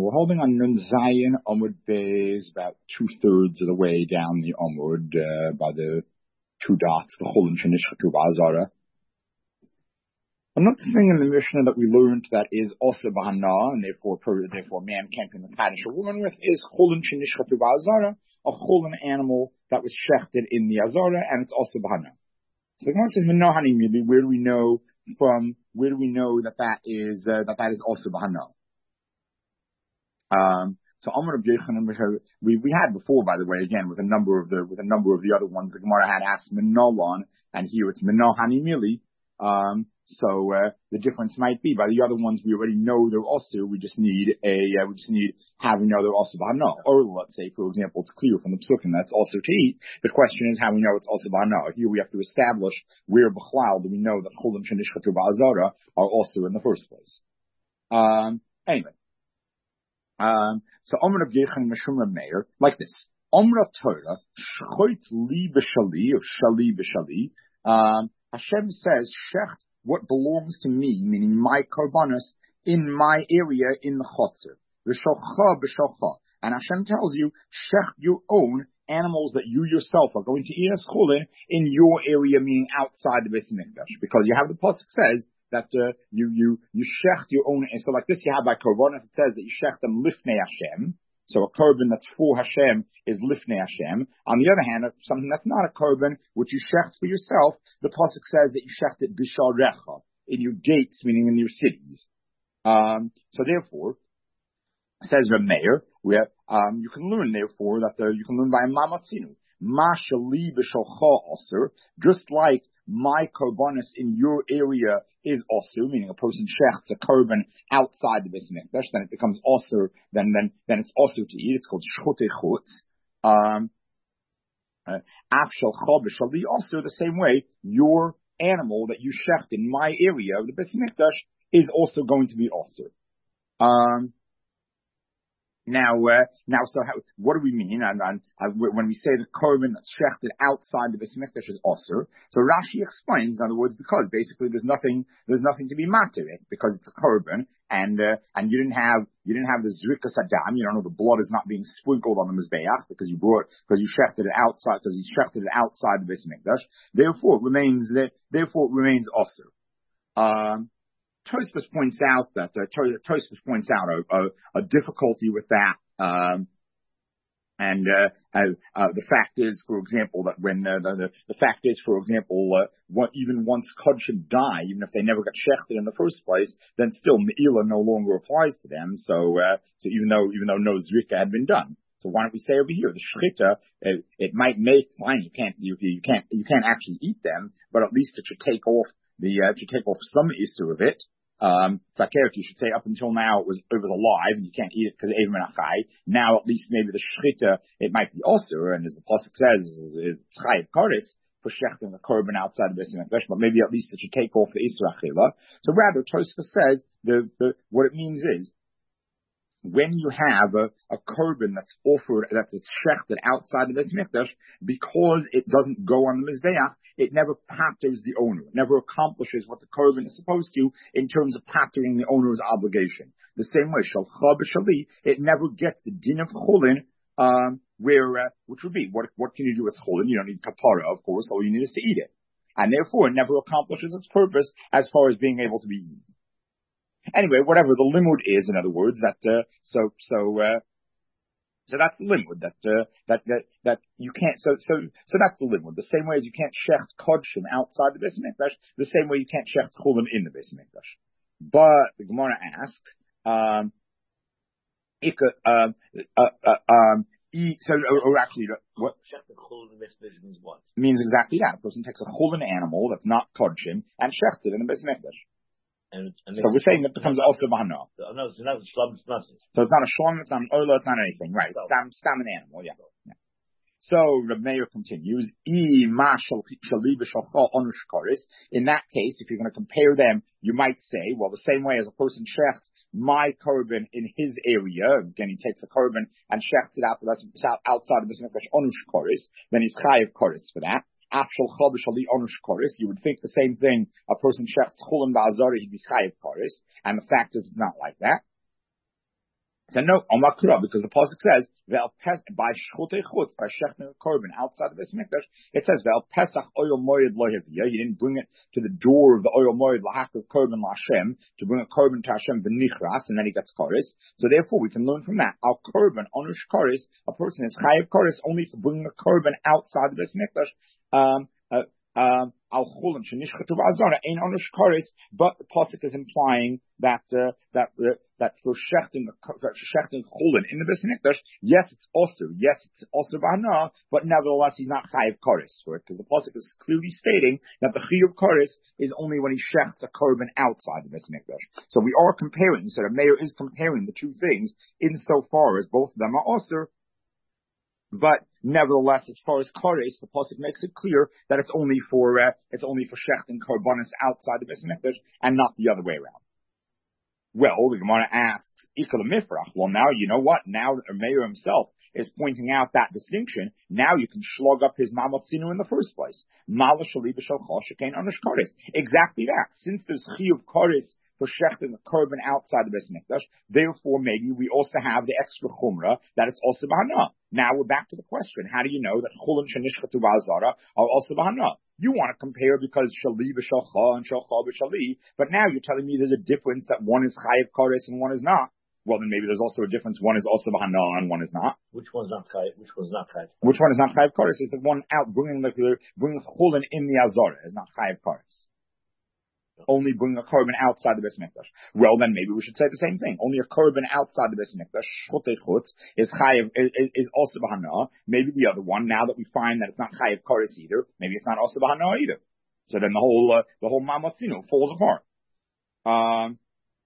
we're holding on Nun Zayin Amud Beis, about 2/3 of the way down the Amud, by the two dots, the Cholin Shenishchatu Ba'azara. Another thing in the Mishnah that we learned that is also Bahana, and therefore man can't be Mekadosh a woman with, is Cholin Shenishchatu Ba'azara, a Cholin animal that was shechted in the Azara, and it's also Bahana. So the Gemara says, where do we know that is also Bahana? So Amar Rabbi Yochanan, we had before, by the way, again with a number of the other ones the Gemara had asked Minalon, and here it's Minahani Mili. So the difference might be by the other ones we already know they're also. We just need how we know they're also Bahana. Or let's say, for example, it's clear from the Psukim that's also to eat. The question is how we know it's also Bahana. Here we have to establish where B'chlal do we know that Cholim Shenishchatu Ba'azara are also in the first place. Anyway. So Amr Rabbi Yochanan Mishum Reb Meir, like this. Amra Torah, Shchoit li b'shali, or shali b'shali. Hashem says, shecht what belongs to me, meaning my korbanos, in my area in the chotzer. V'shocha b'shocha. And Hashem tells you, shecht your own animals that you yourself are going to eat as cholin in your area, meaning outside the Beis Mikdash. Because you have the pasuk says, that you shecht your own, and so like this you have by korbanos, it says that you shecht them lifnei Hashem. So a korban that's for Hashem is lifnei Hashem. On the other hand, something that's not a korban, which you shecht for yourself, the pasuk says that you shecht it bisharecha, in your gates, meaning in your cities. So therefore, says Reb Meir, where you can learn therefore that you can learn by mamatzinu, ma shali b'shocha aser, just like my korbanos in your area is also, meaning a person shechts a korban outside the Beis Mikdash, then it becomes also, then it's also to eat. It's called shchotei chutz. Af shalcha b'shali, also the same way, your animal that you shecht in my area of the Beis Mikdash is also going to be also. So what do we mean? When we say the korban that's shechted outside the Beis Mikdash is osur, so Rashi explains, in other words, because basically there's nothing to be matter it, because it's a korban, and you didn't have the zrikas adam, you don't know the blood is not being sprinkled on the mizbeach because you shechted it outside, because you shechted it outside the Beis Mikdash. Therefore, it remains osur. Tosfos points out that a difficulty with that, and the fact is, for example, that when even once kodshim die, even if they never got shechted in the first place, then still meila no longer applies to them. So even though no zrika had been done. So why don't we say over here the shchita? It might make fine. You can't actually eat them, but at least it should take off some issue of it. You should say up until now it was alive and you can't eat it because Eivim and Achai. Now at least maybe the shchita it might be also, and as the pasuk says, it's chayiv kares for shechting the korban outside of the Beis Mikdash, but maybe at least it should take off the Isra Achila. So rather, Tosfos says what it means is, when you have a korban that's offered, that's shechted outside the Beis Mikdash, because it doesn't go on the Mizbeach, it never patters the owner. It never accomplishes what the korban is supposed to in terms of pattering the owner's obligation. The same way, shalcha b'shali, it never gets the din of cholin, which would be, what can you do with cholin? You don't need kapara, of course, all you need is to eat it. And therefore, it never accomplishes its purpose as far as being able to be eaten. Anyway, whatever the limud is, in other words, so that's the limud that you can't. So that's the limud. The same way as you can't shecht kodshim outside the Beis Mikdash, the same way you can't shecht chulim in the Beis Mikdash. But the Gemara asks, what? Shecht the chulim in the Beis Mikdash means what? Means exactly that. A person takes a chulim animal that's not kodshim and shechts it in the Beis Mikdash. And so we're saying it becomes also bahana. No, so now it's shlom, it's nothing. So it's not a shlom, it's not an oila, it's not anything, right? It's stam an animal, yeah. So Reb Meir continues, in that case, if you're going to compare them, you might say, well, the same way as a person shechts my korban in his area, again, he takes a korban and shechts it out outside of the Mikdash onush koris, then he's chayiv koris for that. You would think the same thing. A person shechts chulim ba'azara, he'd be chayiv koris, and the fact is it's not like that. So no, on Makra, because the pasuk says by shchutei chutz, by shechting a korban outside of this mikdash, it says Ve'al Pesach oil moed lo heviyah. He didn't bring it to the door of the oil moed lahakav korban laHashem to bring a korban to Hashem b'nichras, and then he gets koris. So therefore, we can learn from that. Al korban onush koris, a person is chayiv koris only for bringing a korban outside of this mikdash. Al chulin shenishchatu ba'azara ein onush koris, but the pasuk is implying that for shechting chulin in the Beis Mikdash, yes, it's also b'hana, but nevertheless he's not chayiv koris for it, because the pasuk is clearly stating that the chiyuv koris is only when he shechts a korban outside the Beis Mikdash. So we are comparing. So the mayor is comparing the two things insofar as both of them are also. But nevertheless, as far as koris, the pasuk makes it clear that it's only for shechting korbanos outside the Beis Mikdash and not the other way around. Well, the Gemara asks, Ikal Mifrach. Well, now you know what? Now the mayor himself is pointing out that distinction. Now you can slug up his mamatzinu in the first place. Exactly that. Since there's chiyuv koris for shechting the korban outside the Beis Mikdash, therefore maybe we also have the extra chumrah that it's also b'hana. Now we're back to the question: how do you know that chulin shenishchatu ba'azara are also b'hana? You want to compare because shali b'shalcha and shalcha b'shali, but now you're telling me there's a difference that one is chayiv koris and one is not. Well, then maybe there's also a difference. One is also b'hana and one is not. Which one's not chayiv? Which one's not chayiv? Which one is not chayiv koris? Is the one out bringing the chulin in the azara is not chayiv koris. Only bring a korban outside the Beis Mikdash. Well, then maybe we should say the same thing. Only a korban outside the Beis Mikdash, shchutei chutz, is chayiv, is also b'hana. Maybe the other one, now that we find that it's not chayiv koris either, maybe it's not also b'hana either. So then the whole mamatzinu falls apart.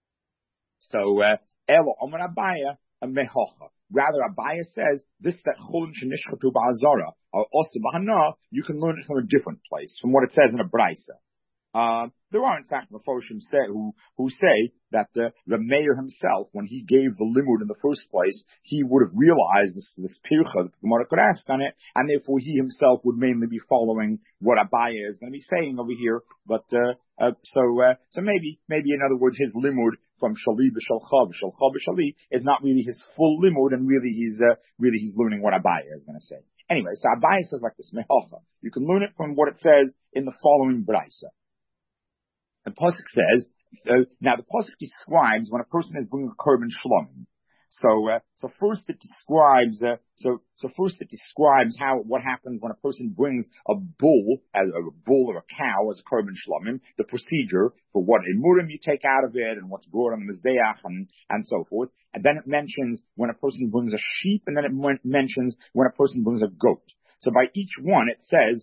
Elo Omer Abaya a mehocha. Rather, Abaya says this that chulin shenishchatu ba'azara are also b'hana. You can learn it from a different place, from what it says in a brisa. There are, in fact, Meforshim who say that the mayor himself, when he gave the limud in the first place, he would have realized this pircha that the Gemara could ask on it, and therefore he himself would mainly be following what Abaya is going to be saying over here. But so maybe in other words, his limud from shali b'shalcha b'shali is not really his full limud, and really he's learning what Abaya is going to say. Anyway, so Abaya says like this: mehocha. You can learn it from what it says in the following brisa. The pasuk says, now the pasuk describes when a person is bringing a korban shlomim. So first it describes what happens when a person brings a bull or a cow as a korban shlomim, the procedure for what emurim you take out of it and what's brought on the mizbeach and so forth. And then it mentions when a person brings a sheep, and then it mentions when a person brings a goat. So by each one it says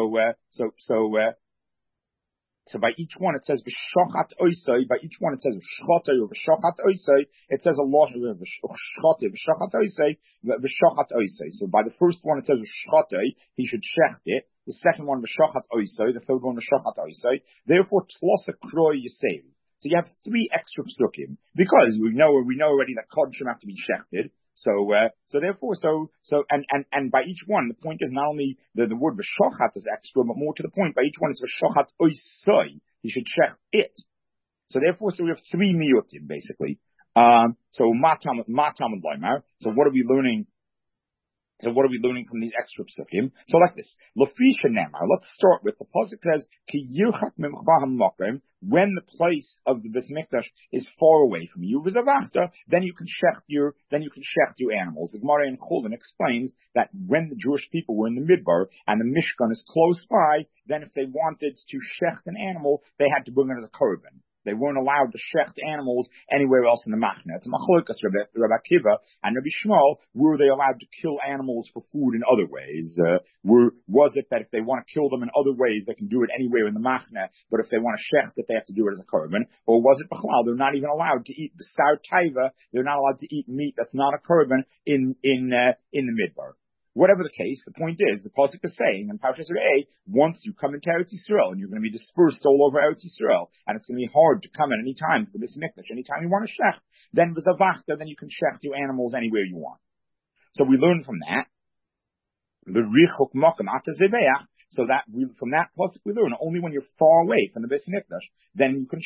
So by each one it says v'shochat oisai. By each one it says v'shchotay or v'shochat oisai. It says a lot of v'shchotay, v'shochat oisai, v'shochat oisai. So by the first one it says v'shchotay, he should shecht it. The second one v'shochat oisai. The third one v'shochat oisai. Therefore tlosa kroy yisei. So you have three extra psukim because we know already that kodshim have to be shechted. So therefore, and by each one, the point is not only the word v'shochat is extra, but more to the point, by each one it's v'shochat oisai. He should check it. So therefore, we have three miyutim, basically. So matam loymar. So what are we learning? So what are we learning from these extra psukim? So like this. Lafisha nemar. Let's start with the pasuk says, Ki yirchak mimcha hamakom. When the place of the Beis Mikdash is far away from you, then you can shecht your animals. The Gemara in Chulin explains that when the Jewish people were in the Midbar and the Mishkan is close by, then if they wanted to shecht an animal, they had to bring it as a korban. They weren't allowed to shecht animals anywhere else in the Machna. It's a machlokas, Rabbi Akiva and Rabbi Shmuel. Were they allowed to kill animals for food in other ways? Was it that if they want to kill them in other ways, they can do it anywhere in the Machna, but if they want to shecht it, they have to do it as a korban? Or was it b'chlal? They're not even allowed to eat b'sar taiva. They're not allowed to eat meat that's not a korban in the Midbar. Whatever the case, the point is, the pasuk is saying in Parshas Re'eh, once you come into Eretz Yisrael, and you're going to be dispersed all over Eretz Yisrael, and it's going to be hard to come at any time to the Beis Mikdash, anytime you want to shech, then v'zavachta, then you can shech your animals anywhere you want. So we learn from that, v'richuk makam ata zeveach, so that from that pasuk we learn only when you're far away from the Beis Mikdash, then you can shech.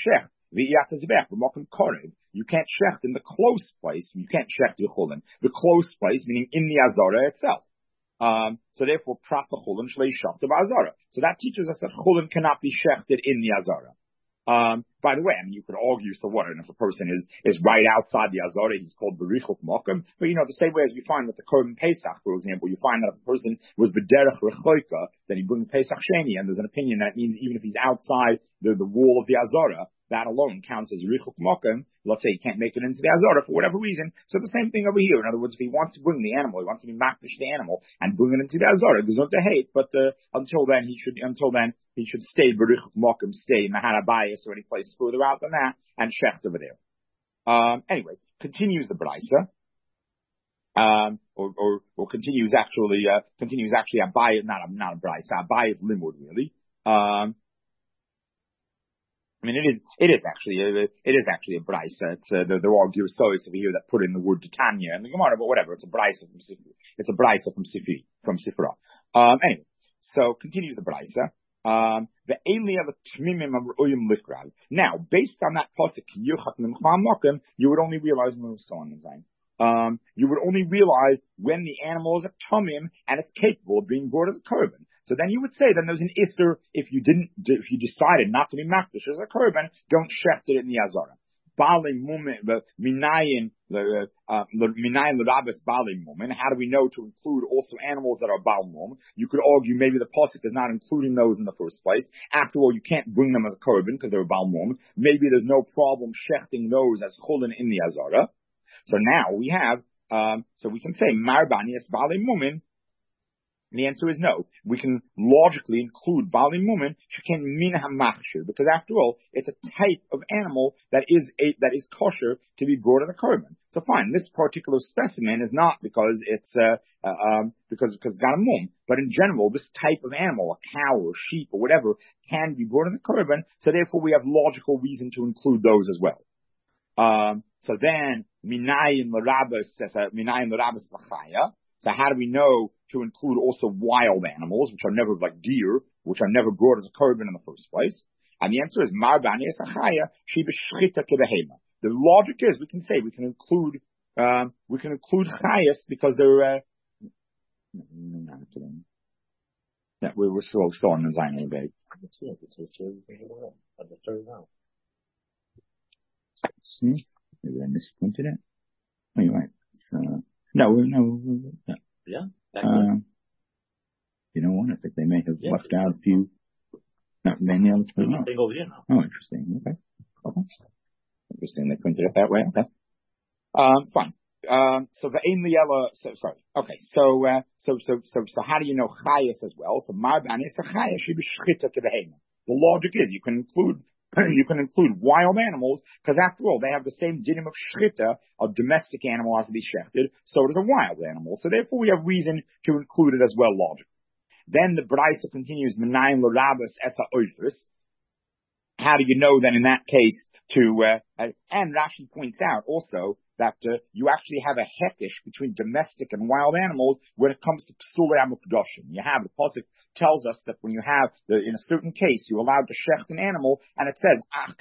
You can't shecht in the close place. You can't shecht Yechulin. The close place, meaning in the Azara itself. So therefore, Prat Chulin Shlei Shachta Azara. So that teaches us that Chulin cannot be shechted in the Azara. By the way, I mean, you could argue, so what, and if a person is right outside the Azara, he's called Berichuk Mokum. But the same way as we find with the Korban Pesach, for example, you find that if a person was B'derech Rechoika, then he brings Pesach Sheni, and there's an opinion that means even if he's outside the wall of the Azara, that alone counts as Richuk Mokum. Let's say he can't make it into the Azara for whatever reason. So the same thing over here. In other words, if he wants to bring the animal, he wants to be makdish the animal and bring it into the Azara, there's no to hate, but until then he should stay B'richuk Mokum, stay in the Harabayas or any place further out than that, and shecht over there. Anyway, continues the Braisa. Or continues actually Abayas, not a Braisa, Abayas Limud really. I mean, it is actually a brisa. It's there are Girsois over here that put in the word Tanya and the Gemara, but whatever. It's a brisa from Sifri. It's a brisa from Sifra. Anyway, so continues the brisa. The Elia the Tmimim of Uyum Likral. Now, based on that pasuk, you would only realize when it was so on the time. You would only realize when the animal is a tumim and it's capable of being brought as a korban. So then you would say, then there's an isser if you decided not to be makdish as a korban, don't shecht it in the azara. Bali mumin, the minayin l'rabes bali mumin. How do we know to include also animals that are bal mum? You could argue maybe the pasuk is not including those in the first place. After all, you can't bring them as a korban because they're bal mum. Maybe there's no problem shechting those as chulin in the azara. So now we have, so we can say marbanias bali mumin. The answer is no. We can logically include Bali Mumin, Shekin Min HaMachshir, because after all, it's a type of animal that is kosher to be brought as a korban. So fine, this particular specimen is not because it's because it's got a mum, but in general, this type of animal, a cow or sheep or whatever, can be brought as a korban. So therefore, we have logical reason to include those as well. So then, Minayin L'Rabas L'Chaya. So how do we know to include also wild animals, which are never like deer, which are never brought as a korban in the first place? And the answer is Marbani Esachaya, she b'shchita kebehema. The logic is we can include chayas because they're we were still on the Zayin Bay. Maybe I misprinted it. Oh, you're right. So no. Yeah. You know what? I think they may have left out a few. Not many others. Nothing over here now. Oh, interesting. Okay. Interesting. They printed it that way. Okay. Fine. So the aim liela. Sorry. Okay. So how do you know chayas as well? So marban is a chayas should be shchita kebehema. The logic is you can include wild animals, because after all, they have the same dinim of shchita, a domestic animal has to be shechted, so does a wild animal. So therefore we have reason to include it as well logically. Then the Braisa continues, Menayim l'rabas esa oifus. How do you know then in that case and Rashi points out also that you actually have a hekish between domestic and wild animals when it comes to psulei hamukdoshim. You have the pasuk tells us that when you have in a certain case you're allowed to shecht an animal, and it says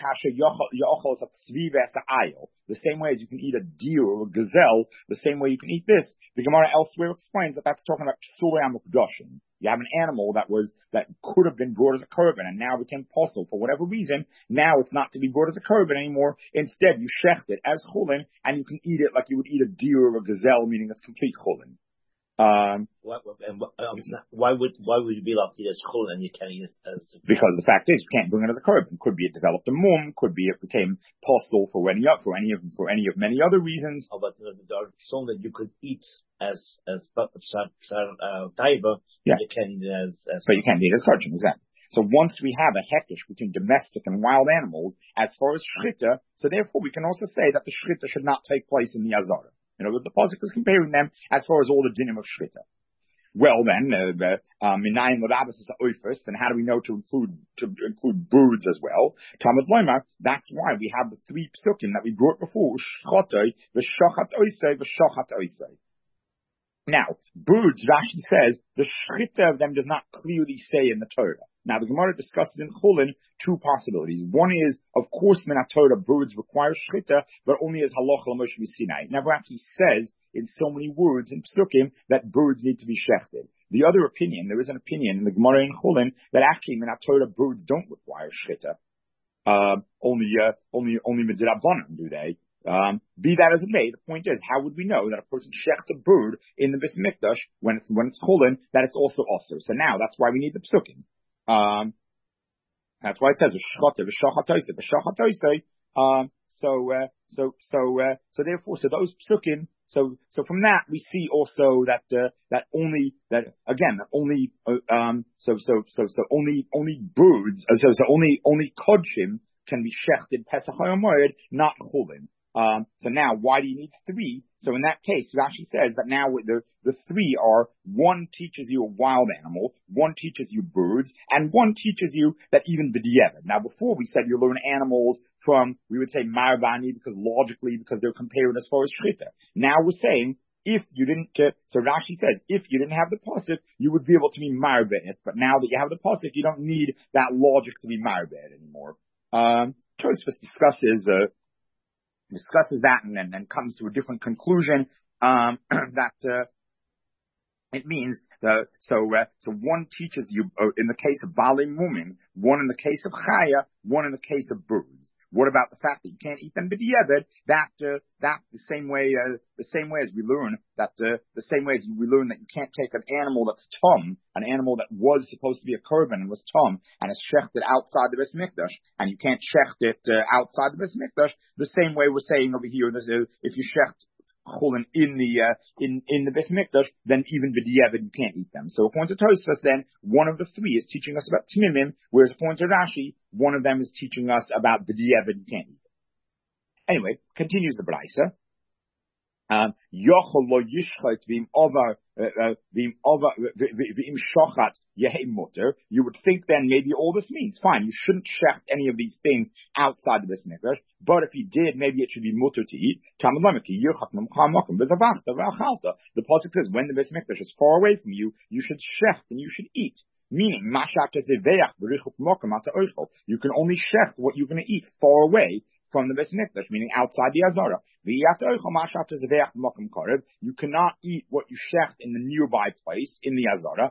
the same way as you can eat a deer or a gazelle, the same way you can eat this. The Gemara elsewhere explains that that's talking about psulei hamukdoshim. You have an animal that could have been brought as a korban and now became possible for whatever reason. Now it's not to be brought as a korban anymore. Instead, you shecht it as chulin, and you can eat it like you would eat a deer or a gazelle, meaning it's complete chulin. Why would you be allowed to eat as chulin and you can't eat it as? Because the fact is, you can't bring it as a korban. Could be it developed a mum. Could be it became possible for any of many other reasons. Oh, but there are some that you could eat as taiba. Yeah. You can't eat it as. So you can't eat it as korban, exactly. So once we have a hekish between domestic and wild animals, as far as shchita, so therefore we can also say that the shchita should not take place in the azara. The pasuk is comparing them as far as all the dinim of shchita. Well then, minayim l'rabas is oifus, then how do we know to include birds as well? Talmud Loimar, that's why we have the three psukim that we brought before, shchotoi, v'shochat oisei, v'shochat oisei. Now, birds, Rashi says, the shchita of them does not clearly say in the Torah. Now the Gemara discusses in Chulin two possibilities. One is, of course, Torah birds require shchita, but only as halacha l'Moshe Sinai. It never actually says in so many words in Psukim that birds need to be shechted. The other opinion, there is an opinion in the Gemara in Chulin that actually Torah birds don't require shchita. Only midrabanan do they. Be that as it may, the point is, how would we know that a person shechts a bird in the Beis Mikdash when it's Chulin, that it's also osur? So now that's why we need the Psukim. That's why it says so therefore, so those psukim. So from that we see also that only birds. Only kodshim can be shechted Pesach HaMoed, not chulin. So now, why do you need three? So in that case, Rashi says that now the three are, one teaches you a wild animal, one teaches you birds, and one teaches you that even b'diavad. Now before we said you learn animals from, we would say marvani, because they're compared as far as shchita. Now we're saying, if you didn't, so Rashi says, if you didn't have the pasuk, you would be able to be marvet. But now that you have the pasuk, you don't need that logic to be marvet anymore. Tosfos discusses that and then comes to a different conclusion, that it means so one teaches you in the case of Baalei Mumim, one in the case of Chaya, one in the case of birds. What about the fact that you can't eat them b'diavad? That the same way as we learn that you can't take an animal that's tom, an animal that was supposed to be a korban and was tom, and is shechted outside the Beis Mikdash, and you can't shecht it outside the Beis Mikdash. The same way we're saying over here, if you shecht chulin in the Beis Mikdash, then even b'diavad you can't eat them. So according to Tosfos, then one of the three is teaching us about tmimim, whereas according to Rashi, one of them is teaching us about b'diavad you can't eat them. Anyway, continues the Braisa. Yochel lo yishchot v'im shochat yehei mutter. You would think then maybe all this means, fine, you shouldn't shecht any of these things outside the Beis Mikdash, but if you did, maybe it should be mutter to eat. The pasuk says, when the Beis Mikdash is far away from you, you should shecht and you should eat. Meaning, you can only shecht what you're going to eat far away from the Beis Mikdash, meaning outside the Azara. You cannot eat what you shecht in the nearby place, in the Azara.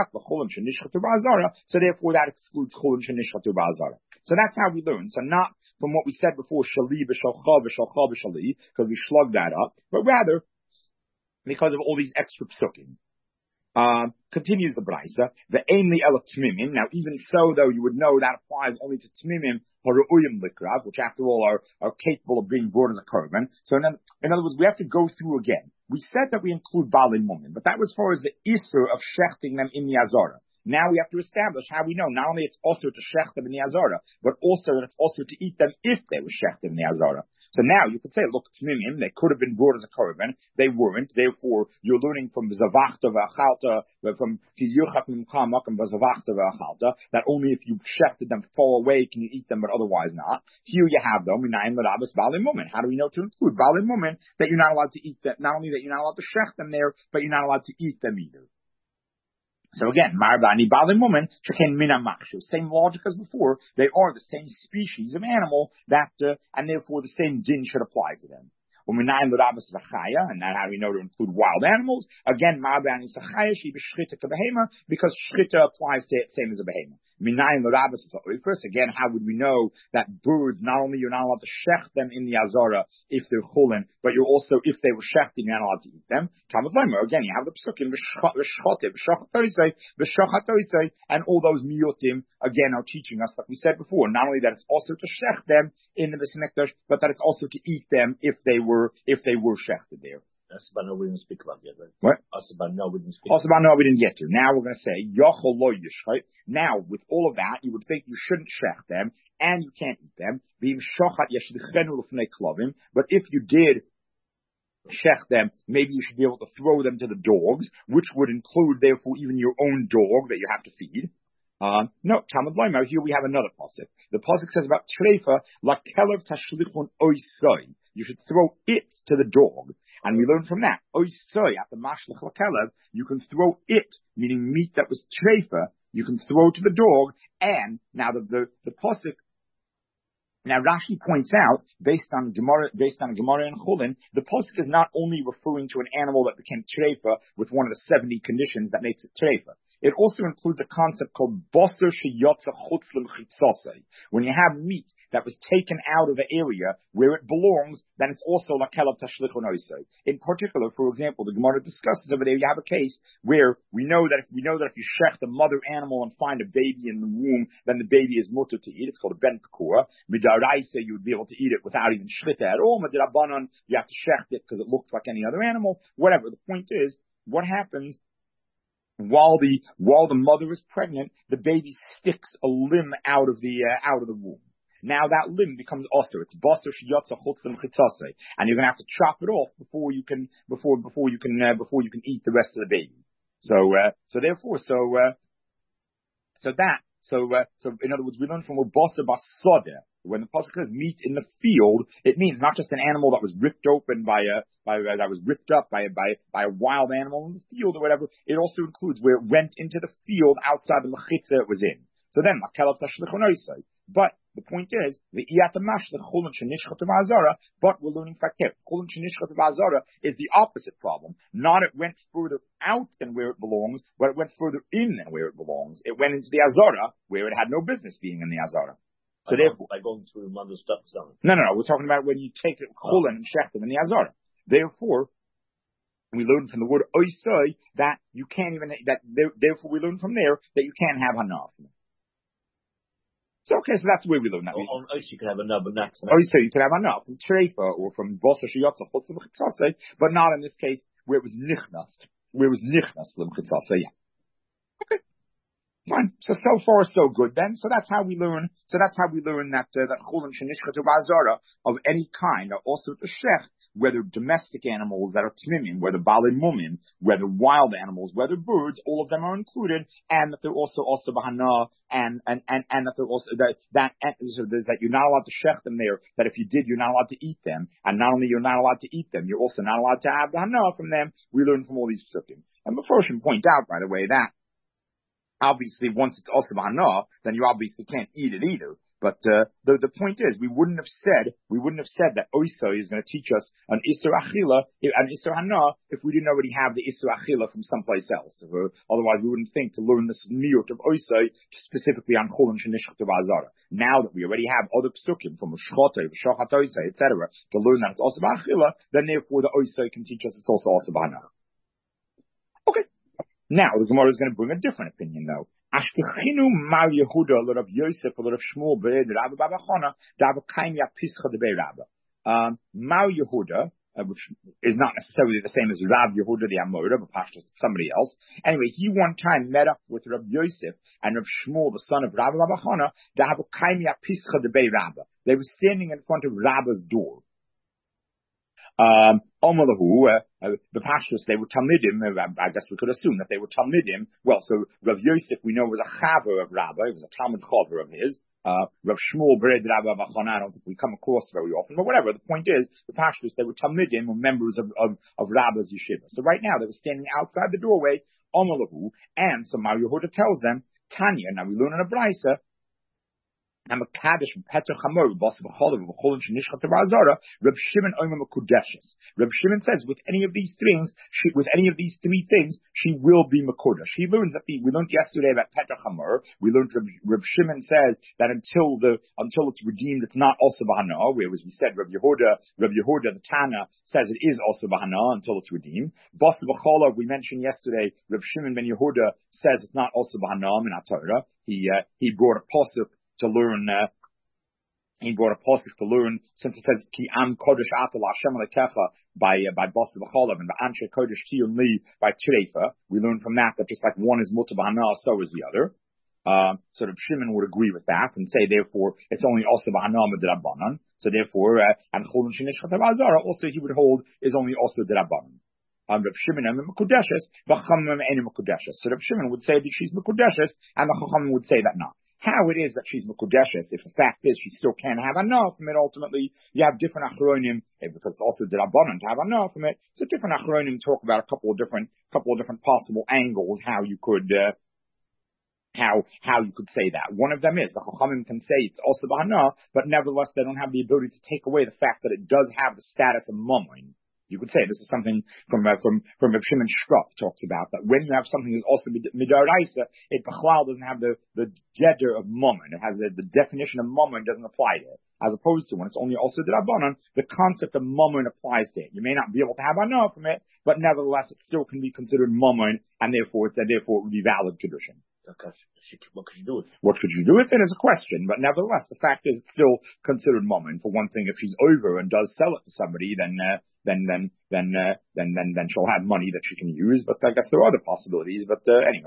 So therefore that excludes chulin shenishchatu ba'azara. So that's how we learn. So not from what we said before, shali b'shalcha b'shalcha b'shali, because we slugged that up, but rather because of all these extra psukim. Continues the Braisa, the ainli ela tmimim. Now, even so, though, you would know that applies only to tmimim haru'uyim likrav, which after all are capable of being brought as a korban. So in other words, we have to go through again. We said that we include Baalei Mumim, but that was as far as the issur of shechting them in the Azara. Now we have to establish how we know not only it's also to shecht them in the Azara, but also that it's also to eat them if they were shechted in the Azara. So now you could say, look, tmimim, they could have been brought as a korban, they weren't. Therefore, you're learning from zavachta v'achalta, from kiyuchat mimcha makam v'zavachta v'achalta, that only if you shechted them far away can you eat them, but otherwise not. Here you have them, minayim l'rabas Baalei Mumim. How do we know to include Baalei Mumim? That you're not allowed to eat them, not only that you're not allowed to shecht them there, but you're not allowed to eat them either. So again, Marbani Baalei Mumim, Sheken Mina Makshu. Same logic as before. They are the same species of animal that, and therefore the same din should apply to them. And now how do we know to include wild animals? Again, Marbani Sachaya, she be Shchita Kabehema, because Shchita applies to it same as a behema. Again, how would we know that birds, not only you're not allowed to shecht them in the Azara if they're chulin, but you're also, if they were shechted, you're not allowed to eat them. Again, you have the psukim, and all those miyutim, again, are teaching us, like we said before, not only that it's also to shecht them in the Beis Mikdash, but that it's also to eat them if they were shechted there. Asbano we didn't speak about yet, right? What? Asbano we didn't speak Asbano we didn't get to. Now we're going to say, Yochel lo yishchot. Now, with all of that, you would think you shouldn't shecht them, and you can't eat them. But if you did shecht them, maybe you should be able to throw them to the dogs, which would include, therefore, even your own dog that you have to feed. No, Talmud Loimer, here we have another pasuk. The pasuk says about treifa, la kelev tashlichun oisoi. You should throw it to the dog. And we learn from that, oisoi, after mashlich la kelev, you can throw it, meaning meat that was treifa, you can throw to the dog, and now the pasuk. Now Rashi points out, based on Gemara and Chulin, the pasuk is not only referring to an animal that became treifa with one of the 70 conditions that makes it treifa. It also includes a concept called basar sheyotza chutz l'mchitzasei. When you have meat that was taken out of the area where it belongs, then it's also lakelav tashlichon osei. In particular, for example, the Gemara discusses over there, you have a case where we know that if you shech the mother animal and find a baby in the womb, then the baby is mutter to eat. It's called a ben pekua. Midaraisa, you would be able to eat it without even shchita at all. Midirabanan, you have to shecht it because it looks like any other animal. Whatever. The point is, what happens while the mother is pregnant, the baby sticks a limb out of the womb. Now that limb becomes usher. It's basar sheyotza chutz l'mchitzasei, and you're going to have to chop it off before you can eat the rest of the baby. So in other words, we learn from basar basodeh. When the pasuk says meat in the field, it means not just an animal that was ripped open by a wild animal in the field or whatever. It also includes where it went into the field outside the mechitza it was in. So then, but the point is, the iyatamash the chulin shenishchat v'azara. But we're learning fakir. Chulin shenishchat v'azara is the opposite problem. Not it went further out than where it belongs, but it went further in than where it belongs. It went into the azara where it had no business being in the azara. So therefore, by going through mother's stuff, no. We're talking about when you take it chulin and shechtim in the azara. Therefore, we learn from the word oisai that you can't even therefore we learn from there that you can't have hanaf. So okay, so that's where we learn that. On ois you can have hanaf, but not oisai you can have hanaf from treifa or from basar sheyotza chutz l'mchitzasei, but not in this case where it was nichnas l'mchitzasei. Yeah. Okay. Fine. So far so good then. So that's how we learn that chulin shenishchatu b'azara of any kind are also the shech, whether domestic animals that are tmimim, whether bali mumim, whether wild animals, whether birds, all of them are included, and that they're also b'hana, and that they're also that you're not allowed to shech them there. That if you did, you're not allowed to eat them, and not only you're not allowed to eat them, you're also not allowed to have b'hana from them. We learn from all these psukim. And Mefarshim point out, by the way, that obviously, once it's also b'hana, then you obviously can't eat it either. But the point is, we wouldn't have said that oisai is going to teach us an isur achila, an isur hana, if we didn't already have the isur achila from someplace else. Otherwise, we wouldn't think to learn this miut of oisai specifically on chulin shenishchatu v'azara. Now that we already have other psukim from shchote, shochat oisai, etc., to learn that it's also b'achila, then therefore the oisai can teach us it's also b'hana. Okay. Now, the Gemara is going to bring a different opinion, though. Ashkechinu Mar Yehuda, a lot of Yosef, a lot of Shmuel, Rabbi Baba Chana, Rabbi Kaim Yapischa de Rabbi. Mar Yehuda, which is not necessarily the same as Rav Yehuda the Amora, but perhaps somebody else. Anyway, he one time met up with Rabbi Yosef and Rabbi Shmuel, the son of Rabbi Baba Chana, Rabbi Kaim Yapischa de Rabbi. They were standing in front of Rabbi's door. The Pashtus, they were Talmidim. I guess we could assume that they were Talmidim. Well, so Rav Yosef, we know, was a Chaver of Rabbi. He was a Talmud Chaver of his. Rav Shmuel, Bered Rabbi Bachana, I don't think we come across very often, but whatever. The point is, the Pashtus, they were Talmidim, or members of Rabbi's yeshiva. So right now, they were standing outside the doorway, Omalahu, and so Mar Yehuda tells them, Tanya, now we learn in a Brisa, I'm a Kaddish from Petach Hamor, Boss of Cholav, of Cholin Shenishchat V'Azara. Reb Shimon Omer Mekudeshes. Reb Shimon says, with any of these three things, she will be Mekudesh. He learns that we learned yesterday about Petach Hamor. We learned Reb Shimon says that until it's redeemed, it's not also Bahana. Whereas we said Reb Yehuda, the Tana, says it is also Bahana until it's redeemed. Boss of Cholav, we mentioned yesterday, Reb Shimon ben Yehuda says it's not also Bahana in Torah. He brought a pasuk to learn, since it says, Ki am kodesh atal Hashem alekecha, by Boss V'cholav, and by Anshe kodesh tiyun li, by Treifa. We learn from that just like one is mutar b'hana, so is the other. So the Shimon would agree with that, and say, therefore, it's only also b'hana m'drabanan. So therefore, and chulin shenishchat v'azara, also he would hold, is only also d'rabanan. Reb Shimon and Mekudeshes, v'chamim eni Mekudeshes. So Reb Shimon would say that she's Mekudeshes, and the Chachamim would say that not. How it is that she's Mekudeshes, if the fact is she still can't have enough from it, ultimately, you have different Achronim, because it's also D'Rabbanan to have enough from it. So different Achronim talk about a couple of different possible angles, how you could how you could say that. One of them is the Chachamim can say it's also Bahana, but nevertheless they don't have the ability to take away the fact that it does have the status of Mammon. You could say this is something from Reb Shimon Shkop talks about, that when you have something that's also midaraisa, it b'chlal doesn't have the geder of mammon. It has the definition of mammon doesn't apply to it, as opposed to when it's only also derabanan, the concept of mammon applies to it. You may not be able to have anah from it, but nevertheless it still can be considered mammon, and therefore it would be valid kedushin. Okay. What could you do with it? What could you do with it is a question, but nevertheless, the fact is it's still considered mammon. For one thing, if she's over and does sell it to somebody, then she'll have money that she can use. But I guess there are other possibilities. But anyway,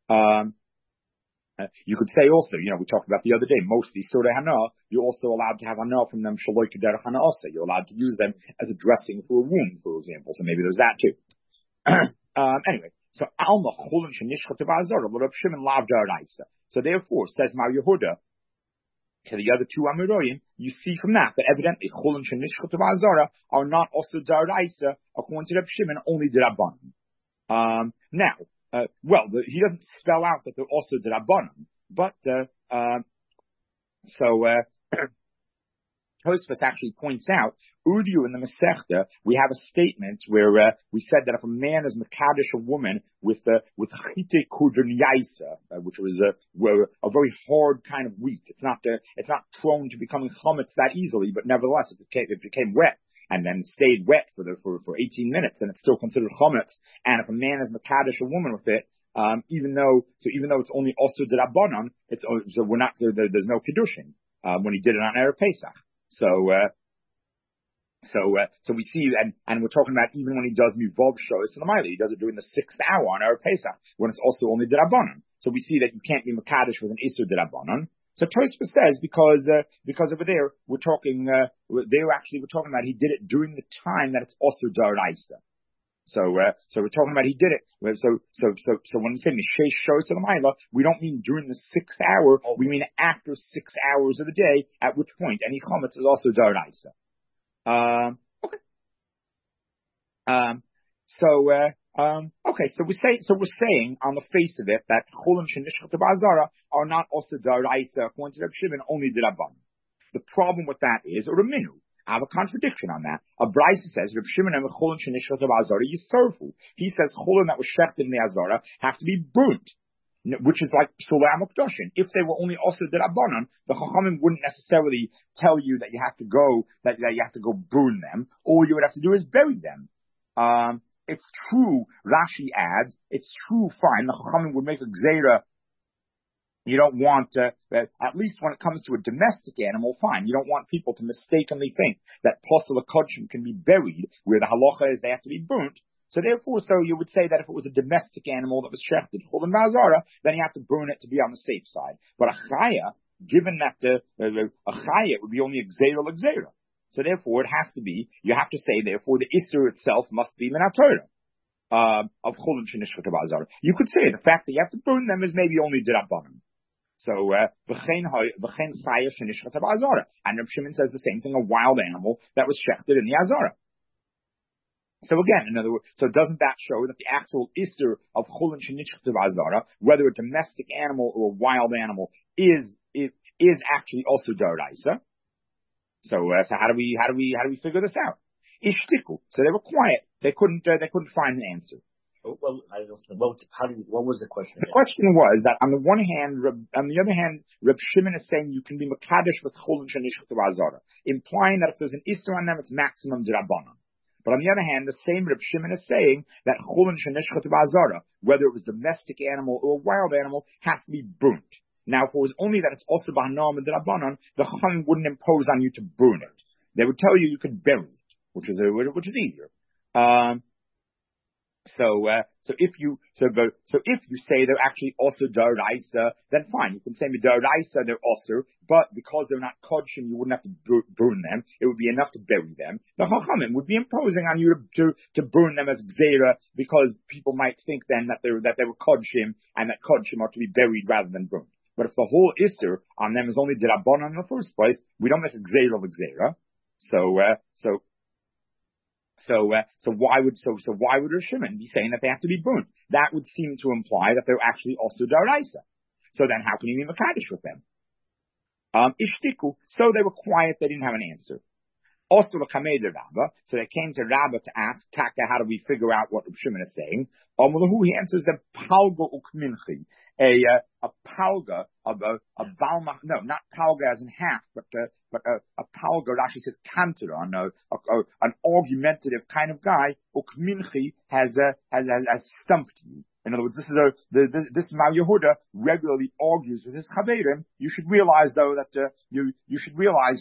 you could say also, we talked about the other day, most of these Surah Hana, you're also allowed to have Hana from them, Shaloi Kederach Hana also. You're allowed to use them as a dressing for a wound, for example. So maybe there's that too. Anyway, so Alma Chulin Shenishchat Azara, Reb Shimon Lav Daraisa. So therefore, says Mar Yehuda, to the other two Amoraim, you see from that evidently Chulin Shenishchat Azara are not also Daraisa, according to Reb Shimon, only Darabanan. He doesn't spell out that they're also Darabanan, but Tosfos actually points out, Udiu in the Masechta, we have a statement where we said that if a man is Mekadesh a woman with Chite Kudron Yaisa, which was a very hard kind of wheat, it's not prone to becoming chametz that easily, but nevertheless it became wet and then stayed wet for 18 minutes, and it's still considered chametz. And if a man is Mekadesh a woman with it, even though it's only also D'Rabbanan, there's no Kedushin when he did it on Erev Pesach. So we see, and we're talking about even when he does Mivov Shoyos and Amaila, he does it during the 6th hour on Erev Pesach, when it's also only D'Rabbanan. So we see that you can't be Mekadesh with an Isur D'Rabbanan. So Tosfos says, because over there, we're talking about he did it during the time that it's also D'Oraisa. So we're talking about he did it. So when we say Mishesh Shoyos and Amaila, we don't mean during the 6th hour, we mean after 6 hours of the day, at which point any chametz is also D'Oraisa. Okay. So we're saying on the face of it that Chulin Shenishchat Azara are not also D'Oraisa according to Reb Shimon, only D'Rabbanan. The problem with that is Uraminu. I have a contradiction on that. A Brisa says Reb Shimon and Chulin Shenishchat Azara Yisarfu. He says Chulin that was shechted in the Azara have to be burnt, which is like Psulei HaMukdoshin. If they were only also D'Rabbanan, the Chachamim wouldn't necessarily tell you that you have to go burn them. All you would have to do is bury them. It's true, Rashi adds, it's true, fine, the Chachamim would make a Gzeira. You don't want, at least when it comes to a domestic animal, fine. You don't want people to mistakenly think that Posel Kodshim can be buried, where the halacha is they have to be burnt. So therefore, you would say that if it was a domestic animal that was shechted, Chulin Ma'azara, then you have to burn it to be on the safe side. But a chaya, given that a chaya would be only a gzeira. So therefore, you have to say, therefore, the Isser itself must be Minat Torah of Chulin Shenishchat Azara. You could say the fact that you have to burn them is maybe only D'Rabbanan. So, v'chein chaya shenishchat Azara. And Reb Shimon says the same thing, a wild animal that was shechted in the Azara. So again, in other words, so doesn't that show that the actual Isser of Chulin Shenishchat Azara, whether a domestic animal or a wild animal, is actually also D'Oraisa? So how do we figure this out? Ishtiku. So they were quiet. They couldn't find an answer. Well, I don't know. What was the question? The question was that on the other hand, Reb Shimon is saying you can be Mekadesh with Chulin Shenishchat Azara, implying that if there's an Isser on them, it's maximum D'Rabbanan. But on the other hand, the same Reb Shimon is saying that Chulin Shenishchat Azara, whether it was domestic animal or a wild animal, has to be burnt. Now, if it was only that it's also B'hanam and D'Rabbanan, the Chachamim wouldn't impose on you to burn it. They would tell you could bury it, which is easier. So if you say they're actually also D'Oraisa, then fine. You can say D'Oraisa they're also, but because they're not Kodshim, you wouldn't have to burn them. It would be enough to bury them. The Chachamim would be imposing on you to burn them as Gzeira, because people might think then that they were Kodshim, and that Kodshim are to be buried rather than burned. But if the whole Isser on them is only D'Rabbanan in the first place, we don't make a Gzeira of a Gzeira. So why would Reb Shimon be saying that they have to be burnt? That would seem to imply that they're actually also D'Oraisa. So then how can you be Makadish with them? Ishtiku. So they were quiet, they didn't have an answer. Also the Kamei de Rabba, so they came to Rabba to ask, Taka, how do we figure out what Reb Shimon is saying? Who he answers that Palga ukminchi, a Palga of a Balma, no, not Palga as in half, but a Palga, Rashi says Kantaron, an argumentative kind of guy, ukminchi has stumped you. In other words, this Mar Yehuda regularly argues with his Chaverim. You should realize though that, you should realize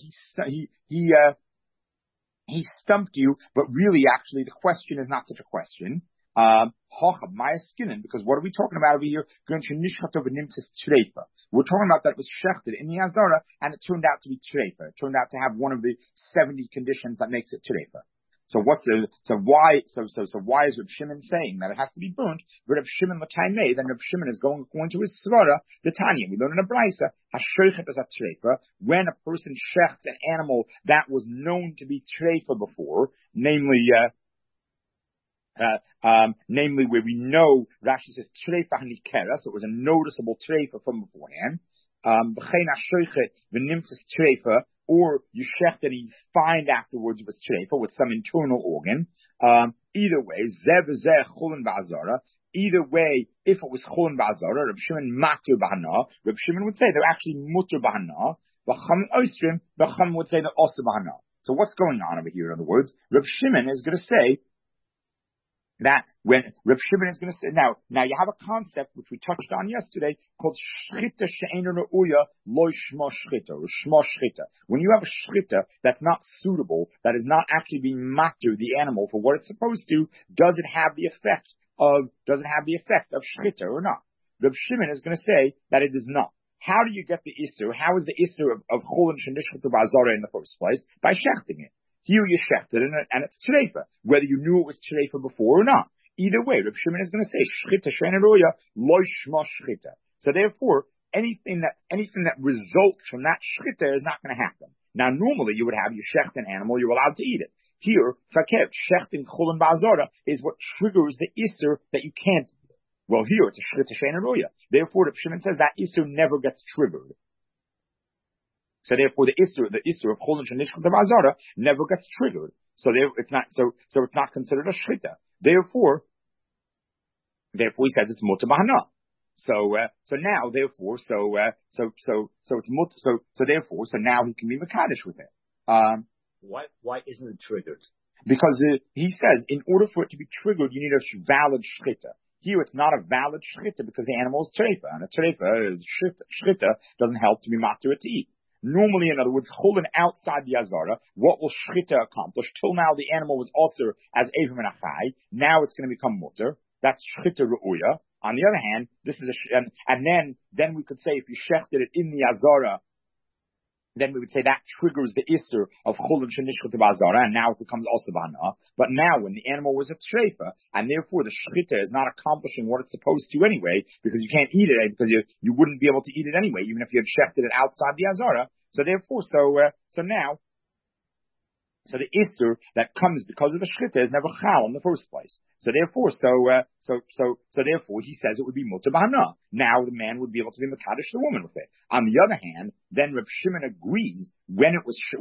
he stumped you, but really, actually, the question is not such a question. Because what are we talking about over here? We're talking about that it was shechted in the Azara, and it turned out to be trefa. It turned out to have one of the 70 conditions that makes it trefa. So why is Reb Shimon saying that it has to be burnt? But Reb Shimon l'kaimei, then Reb Shimon is going to his svara, the Tanya. We learn in a brisa, hashochet is a trefa. When a person shechts an animal that was known to be trefa before, namely where we know Rashi says trefa hanikera, so it was a noticeable trefa from beforehand. B'chein hashochet v'nimtzes trefa. Or you shecht and you find afterwards it was trefa with some internal organ. Either way, zeh chulin ba'azara. Either way, if it was chulin ba'azara, Reb Shimon matur b'hana, Reb Shimon would say they're actually mutter b'hana. B'cham oistrim, B'cham would say they're also b'hana. So what's going on over here? In other words, Reb Shimon is going to say that when Reb Shimon is going to say, now you have a concept which we touched on yesterday called shchita she'ein re'uya lo shma shchita, or shma shchita. When you have a shchita that's not suitable, that is not actually being matur the animal for what it's supposed to, does it have the effect of shchita or not? Reb Shimon is going to say that it does not. How do you get the issur? How is the issur of chulin shenishchatu ba'azara in the first place? By shechting it. Here you shechted and it's trefa, whether you knew it was trefa before or not. Either way, Reb Shimon is going to say shchita she'ein roya lo shma shchita. So therefore, anything that results from that shchita is not going to happen. Now, normally you would have you shecht an animal, you're allowed to eat it. Here, faket shechting chulin ba'azara is what triggers the issur that you can't eat it. Well, here it's a shchita she'ein roya. Therefore, Reb Shimon says that issur never gets triggered. So therefore, the issur of chulin shenishchut ba'azara never gets triggered. So it's not considered a shchita. Therefore he says it's mutter b'hana. So now now he can be mekadosh with it. Why isn't it triggered? Because he says in order for it to be triggered, you need a valid shchita. Here it's not a valid shchita because the animal is trefa, and a trefa shchita doesn't help to be matur it to eat. Normally, in other words, chulin outside the azara, what will shchita accomplish? Till now, the animal was also as evim and achai. Now it's going to become mutter. That's shchita re'uya. On the other hand, this is and then we could say if you shechted it in the azara, then we would say that triggers the issur of chulin shenishchut ba'azara, and now it becomes also b'hana. But now, when the animal was a trefa, and therefore the shchita is not accomplishing what it's supposed to anyway, because you can't eat it, because you wouldn't be able to eat it anyway, even if you had shechted it outside the azara. So therefore, so the issur that comes because of the shchita is never chal in the first place. So therefore he says it would be mutter b'hana. Now the man would be able to be mekadosh the woman with it. On the other hand, then Reb Shimon agrees when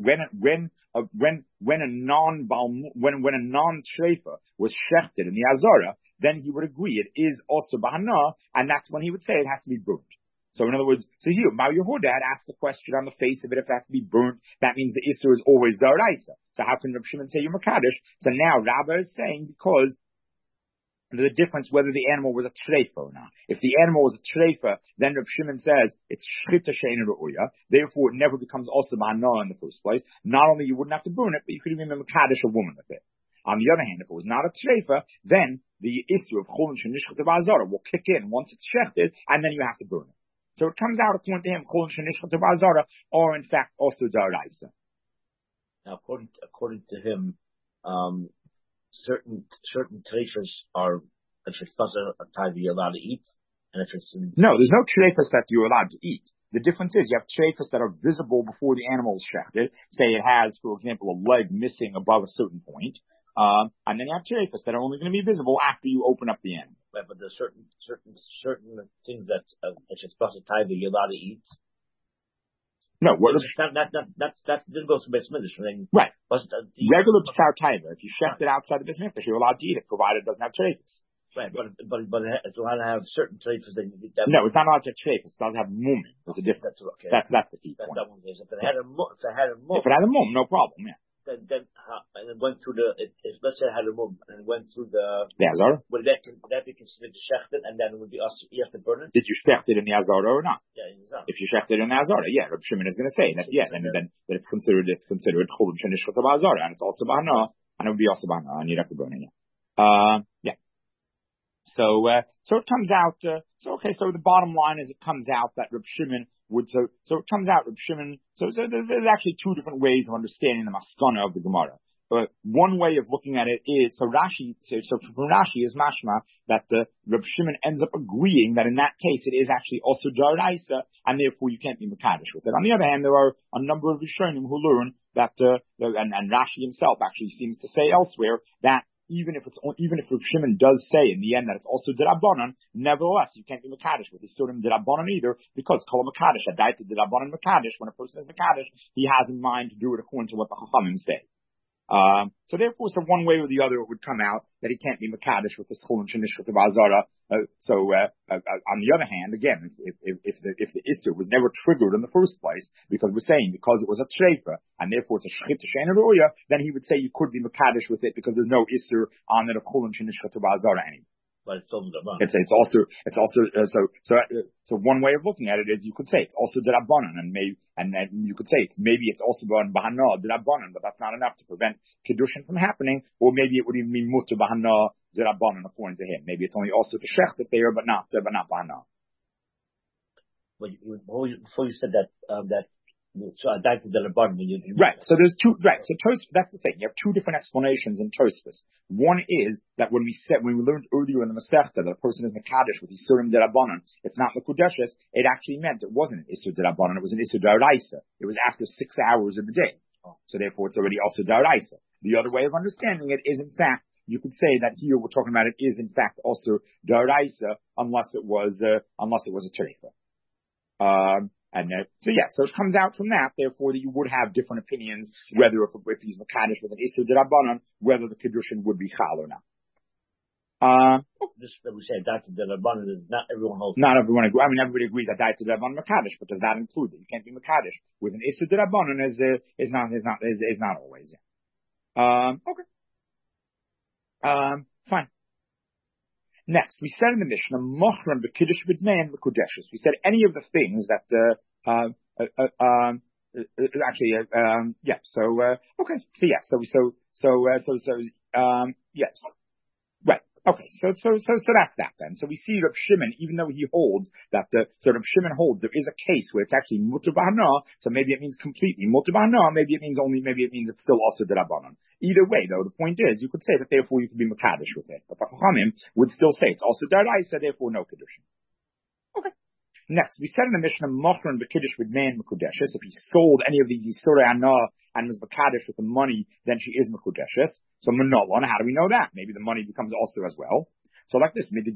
a non-trefa was shechted in the azara, then he would agree it is also b'hana, and that's when he would say it has to be burnt. So in other words, here, Mar Yehuda had asked the question on the face of it, if it has to be burnt, that means the issur is always daraisa. So how can Reb Shimon say you're mekadosh? So now Rabba is saying because the difference whether the animal was a trefa or not. If the animal was a trefa, then Reb Shimon says it's shchita she'ein re'uya. Therefore, it never becomes also b'hana in the first place. Not only you wouldn't have to burn it, but you could even mekadosh a woman with it. On the other hand, if it was not a trefa, then the issue of chulin shenishchut ba'azara will kick in once it's shechted, and then you have to burn it. So it comes out according to him, chulin shenishchut ba'azara, or in fact also daraisa. Now, according to him, certain treifas are, if it's a time you're allowed to eat, and if it's no, there's no treifas that you're allowed to eat. The difference is you have treifas that are visible before the animal is shechted. Say it has, for example, a leg missing above a certain point, and then you have treifas that are only going to be visible after you open up the animal. Right, but there's certain things that it's plus a time that you're allowed to eat. No, what that didn't go through Beis Mikdash. Right. Regular b'sar taiva. If you shecht it outside the Beis Mikdash, you're allowed to eat it, provided it doesn't have treifas. Right, but it's allowed to have certain treifas that you eat. No, it's not allowed to have treifas. It's allowed to have mum. There's a difference. That's the key point. That one is. If it had a mum, no problem. Yeah. Then and it went through let's say it had a mum and it went through the Azara. Would that be considered shechted, and then it would be us? You have to burn it. Did you shecht it in the Azara or not? Yeah, exactly. If you shecht it in the Azara, yeah, Reb Shimon is going to say that. Yeah, then it's considered chulun shenishchot of Azara, and it's also bahana, and it would be also bahana, and you'd have to burn it. Yeah. So it comes out. So the bottom line is it comes out that Reb Shimon would. So it comes out Reb Shimon. So there's actually two different ways of understanding the maskana of the Gemara. One way of looking at it is from Rashi is mashma that Reb Shimon ends up agreeing that in that case it is actually also daraisa, and therefore you can't be mekadosh with it. On the other hand, there are a number of Rishonim who learn that and Rashi himself actually seems to say elsewhere that even if Reb Shimon does say in the end that it's also derabanan, nevertheless you can't be mekadosh with Isurim derabanan either, because kol mekadosh adaita derabanan mekadosh. When a person is mekadosh, he has in mind to do it according to what the Chachamim say. So therefore, one way or the other it would come out that he can't be mekadosh with the chulun shenishchot of Azara. On the other hand, again, if the issur was never triggered in the first place, because it was a treifa, and therefore it's a shchita she'eina ru'ya, then he would say you could be mekadosh with it because there's no issur on it of chulun shenishchot of Azara anymore. But it's also so one way of looking at it is you could say it's also derabanan, and then you could say maybe it's also bahana derabanan, but that's not enough to prevent kiddushin from happening, or maybe it would even mean mutter bahana derabanan according to him. Maybe it's only also to shech that there, but not bahana. Before you said that. So right. So there's two. Right. So that's the thing. You have two different explanations in Tosfos. One is that when we learned earlier in the Masechta that a person is mekadosh with Isurim derabanan, it's not mekudeshes. It actually meant it wasn't an Isur derabanan. It was an Isur daraisa. It was after 6 hours of the day. So therefore, it's already also daraisa. The other way of understanding it is, in fact, you could say that here we're talking about it is in fact also daraisa, unless it was a treifa. So it comes out from that, therefore, that you would have different opinions, whether if he's mekadosh with an Isur derabanan, whether the kiddushin would be chal or not. Just that we say that derabanan is not everyone holds. Not everyone agrees. I mean, everybody agrees that daita derabanan mekadosh, but does that include that you can't be mekadosh with an Isur derabanan? Is not always. Yeah. Okay. Fine. Next, we said in the Mishnah, mochran b'kiddush b'dnei and b'kudeshes. We said any of the things that, yes. Right. Okay. So that's that then. So we see Reb Shimon, even though he holds that Reb Shimon holds there is a case where it's actually mutar b'hana, so maybe it means completely mutar b'hana, maybe it means it's still also derabanan. Either way, though, the point is, you could say that therefore you could be mekadosh with it, but the Chachamim would still say it's also daraisa, therefore no kiddushin. Okay. Next, we said in the Mishnah, mochran b'kiddush b'dnei and mekudeshes. If he sold any of these Yisurei Hana and was mekadosh with the money, then she is mekudeshes. So Manolan, how do we know that? Maybe the money becomes also as well. So like this, since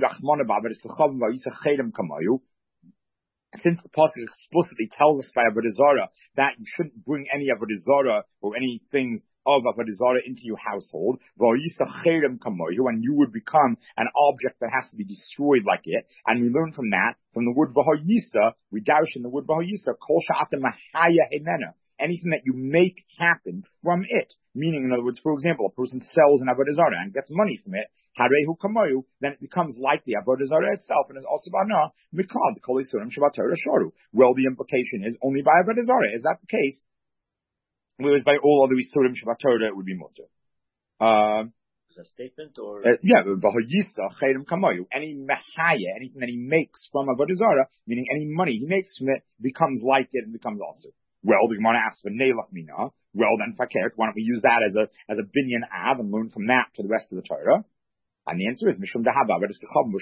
the pasuk explicitly tells us by Avodah Zarah that you shouldn't bring any Avodah Zarah or any things of Avodah Zarah into your household, and you would become an object that has to be destroyed like it. And we learn from that, from the word v'hayisa, we dash in the word v'hayisa, kol sha'atem mahaya hemena, anything that you make happen from it. Meaning, in other words, for example, a person sells an Avodah Zarah and gets money from it, harehu kamayu, then it becomes like the Avodah Zarah itself, and is also bana mikad kol isurim shabbat Torah sharu. Well, the implication is only by Avodah Zarah. Is that the case? Whereas by all other isurim shabbat Torah it would be mutter. Is that a statement or? V'hayisa chayrim kamayu. Any mehaya, anything that he makes from Avodah Zarah, meaning any money he makes from it, becomes like it and becomes also. Well, the Gemara asks for neilach mina. Well, then fakert. Why don't we use that as a binyan av and learn from that to the rest of the Torah? And the answer is mishum dahaba, but it's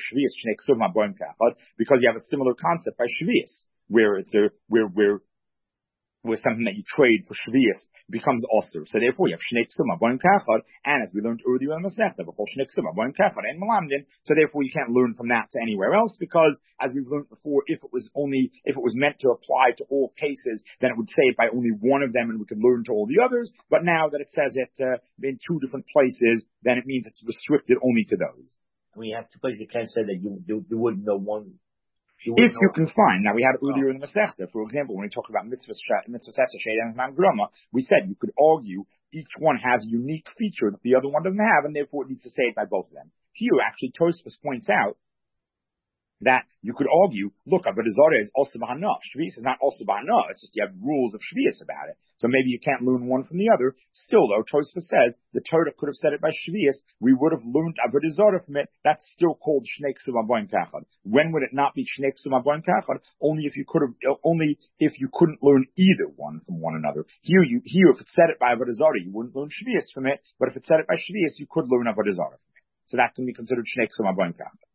because you have a similar concept by shvius, where it's where something that you trade for shvius becomes osir. So therefore you have shnei ksuma boim kachad, and as we learned earlier in the Masechta, b'chol shnei ksuma boim kachad and malamdin. So therefore you can't learn from that to anywhere else, because as we've learned before, if it was meant to apply to all cases, then it would say it by only one of them, and we could learn to all the others. But now that it says it in two different places, then it means it's restricted only to those. When you have two places, you can't say that you wouldn't know one. If you can find, now we had earlier in the Masechta, for example, when we talked about mitzvah sesa and mangrama, we said you could argue each one has a unique feature that the other one doesn't have, and therefore it needs to say it by both of them. Here, actually, Tosfos points out that you could argue, look, Avodah Zarah is also b'hana. Shvius is not also b'hana. It's just you have rules of Shvius about it. So maybe you can't learn one from the other. Still, though, Tosfos says the Torah could have said it by Shvius. We would have learned Avodah Zarah from it. That's still called Shnei Ksuma Boim Kachad. When would it not be Shnei Ksuma Boim Kachad? Only if you couldn't learn either one from one another. Here, if it said it by Avodah Zarah, you wouldn't learn Shvius from it. But if it said it by Shvius, you could learn Avodah Zarah from it. So that can be considered Shnei Ksuma Boim Kachad.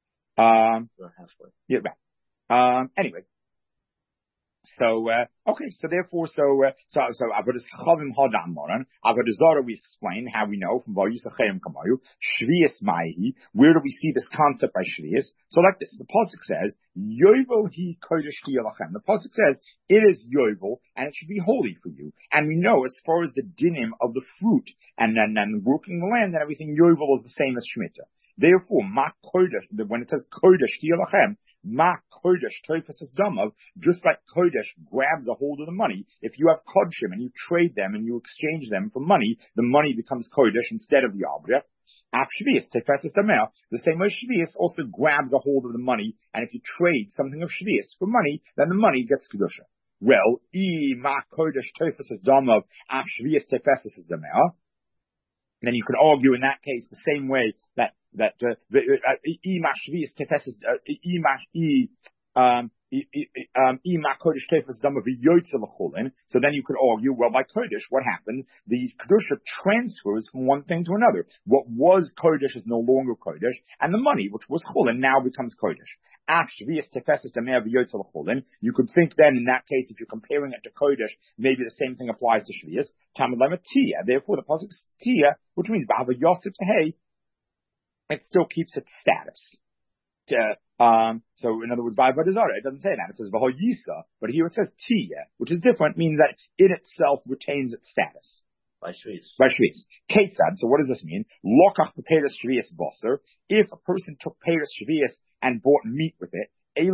Yeah, right. Anyway. So therefore, Avodah Chavim Hadam Moran, Avodah Zarah, we explain how we know from Vayisachem Kamayu, Shvius Maihi, where do we see this concept by Shvius? So like this, the Pasuk says, Yovel hi kodesh lachem. The Pasuk says, it is Yovel, and it should be holy for you. And we know, as far as the dinim of the fruit, and then working the land and everything, Yovel is the same as Shemitah. Therefore, ma kodesh, when it says kodesh tiyalachem, ma kodesh toifas damav, just like kodesh grabs a hold of the money. If you have kodshim and you trade them and you exchange them for money, the money becomes kodesh instead of the object. Af shvius toifas damel, the same way shvius also grabs a hold of the money, and if you trade something of shvius for money, then the money gets kedusha. Well, ma kodesh toifas damav, af shvius toifas damel. Then you could argue in that case the same way that so then you could argue, well, by Kodesh, what happens? The Kedusha transfers from one thing to another. What was Kodesh is no longer Kodesh, and the money, which was Chulin, now becomes Kodesh. You could think then, in that case, if you're comparing it to Kodesh, maybe the same thing applies to Shvius. Therefore, the pasuk is Tia, which means it still keeps its status. So in other words, by Avodah Zarah, it doesn't say that. It says V'ho Yisa, but here it says Tia, which is different, means that it itself retains its status. By Shvius. Ketzad, so what does this mean? Lokach Peiros Shvius Boser, if a person took Peiros Shvius and bought meat with it,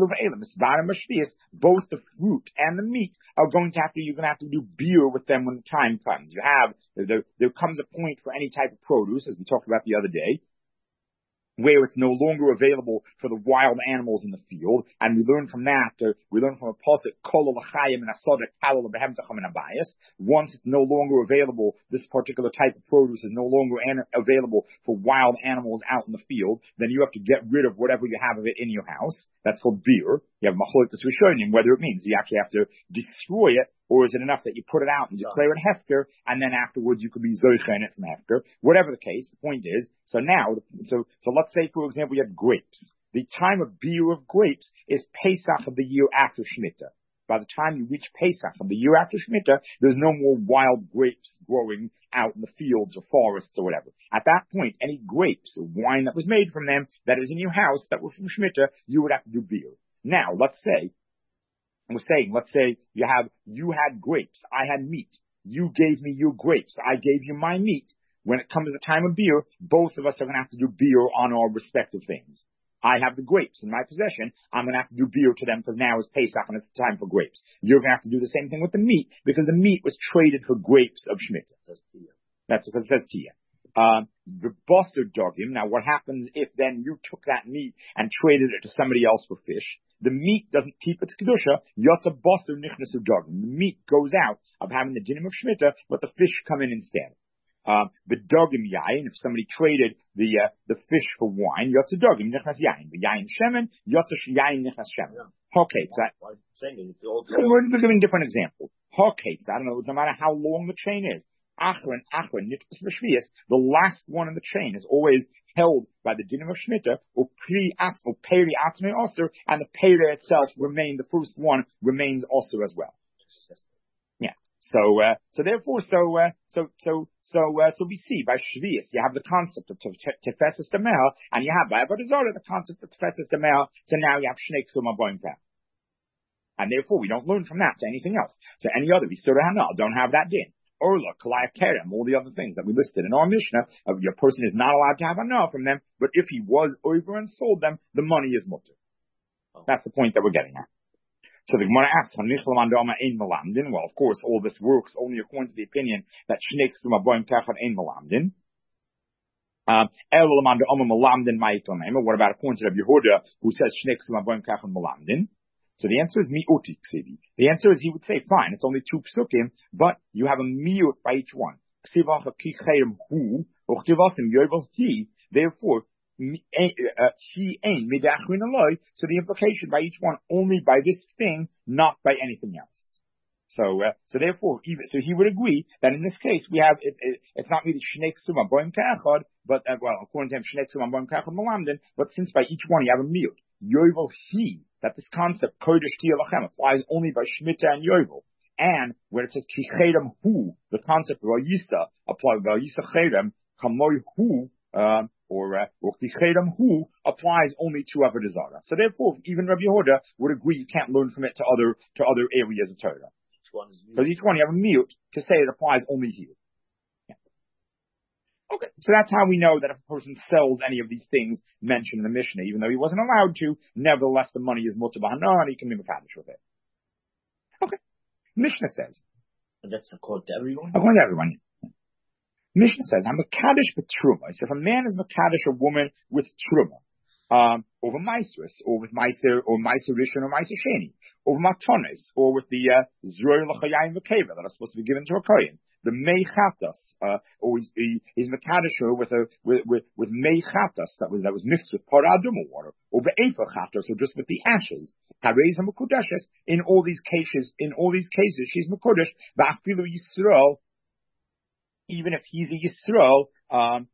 both the fruit and the meat are you're going to have to do beer with them when the time comes. There comes a point for any type of produce, as we talked about the other day, where it's no longer available for the wild animals in the field, and we learn from that. We learn from a pasuk, once it's no longer available, this particular type of produce is no longer available for wild animals out in the field. Then you have to get rid of whatever you have of it in your house. That's called beer. You have machlokas rishonim, whether it means you actually have to destroy it, or is it enough that you put it out and declare it hefker, and then afterwards you could be zoicha in it from hefker? Whatever the case, the point is, so let's say, for example, you have grapes. The time of beer of grapes is Pesach of the year after Shemitah. By the time you reach Pesach of the year after Shemitah, there's no more wild grapes growing out in the fields or forests or whatever. At that point, any grapes or wine that was made from them that is in your house that were from Shemitah, you would have to do beer. Now, let's say you had grapes, I had meat. You gave me your grapes, I gave you my meat. When it comes to the time of beer, both of us are going to have to do beer on our respective things. I have the grapes in my possession. I'm going to have to do beer to them because now is Pesach and it's time for grapes. You're going to have to do the same thing with the meat because the meat was traded for grapes of Shemitah. That's because it says Tia. The Basar Dogim, now what happens if then you took that meat and traded it to somebody else for fish? The meat doesn't keep its Kedusha. Yotza Basar Nichnasu Dogim. The meat goes out of having the dinim of Shemitah, but the fish come in instead. The dogim yain, if somebody traded the fish for wine, yotza dogim nichnas yain. The yain shemen, yotza yain nichnas shemen. We're giving different examples. I don't know, no matter how long the chain is. Achron, the last one in the chain is always held by the dinim of Shemitah, or peri atzmei osir, and the peri itself the first one remains osir as well. Yeah. So we see by Shvius, you have the concept of Tefesis Demel, and you have by Avodah Zarah the concept of Tefesis Demel, so now you have Shnei Ksuma Boim Peh. And therefore we don't learn from that to anything else. So any other, Yisura Hanal, don't have that din. Orla, Kalaya Kerem, all the other things that we listed in our Mishnah, your person is not allowed to have Hanal from them, but if he was over and sold them, the money is mutter. That's the point that we're getting at. So the Gemara asks, well, of course, all this works only according to the opinion that Shnei Ksuma Boim Kachad Ein Melamdin. What about according to Rabbi Yehuda, who says Shnei Ksuma Boim Kachad Melamdin? So the answer is mi'uti ksivi. The answer is he would say, fine, it's only 2 psukim, but you have a mi'ut by each one. Therefore, he ain't midachrin aloi. So the implication by each one only by this thing, not by anything else. So therefore, so he would agree that in this case we have it's not really Shnei Ksuma Boim Kachad, but according to him Shnei Ksuma Boim Kachad Melamdin. But since by each one you have a miut, Yovel he, that this concept Kodesh Tiyalachem applies only by Shemitah and Yovel, and where it says Kichedem hu, the concept of Vayisa applies Vayisa Chedem Kamoy hu. Or Kichedam hu applies only to Avodah Zarah. So therefore, even Rabbi Yehuda would agree you can't learn from it to other areas of Torah. Because each one you have a miut to say it applies only here. Yeah. Okay, so that's how we know that if a person sells any of these things mentioned in the Mishnah, even though he wasn't allowed to, nevertheless the money is mutar b'hana and he can be mekadosh with it. Okay, Mishnah says. And that's according to everyone? According to everyone. Mishnah says, I'm Mekadosh b'truma. So if a man is Mekadosh a woman with truma, over Maisris, or with Meiser, or Meiser Rishon, or Meiser Sheni, over Matones, or with the Zroy L'chayayim V'keva that are supposed to be given to a Kohen, the Mei Chatas, or he's Mekadosh her with Mei Chatas that was mixed with Paraduma water, or Be'efa Chatas, or just with the ashes. Harez HaMekudeshes, in all these cases, she's Mekudesh, V'afilu Yisrael, even if he's a Yisrael, so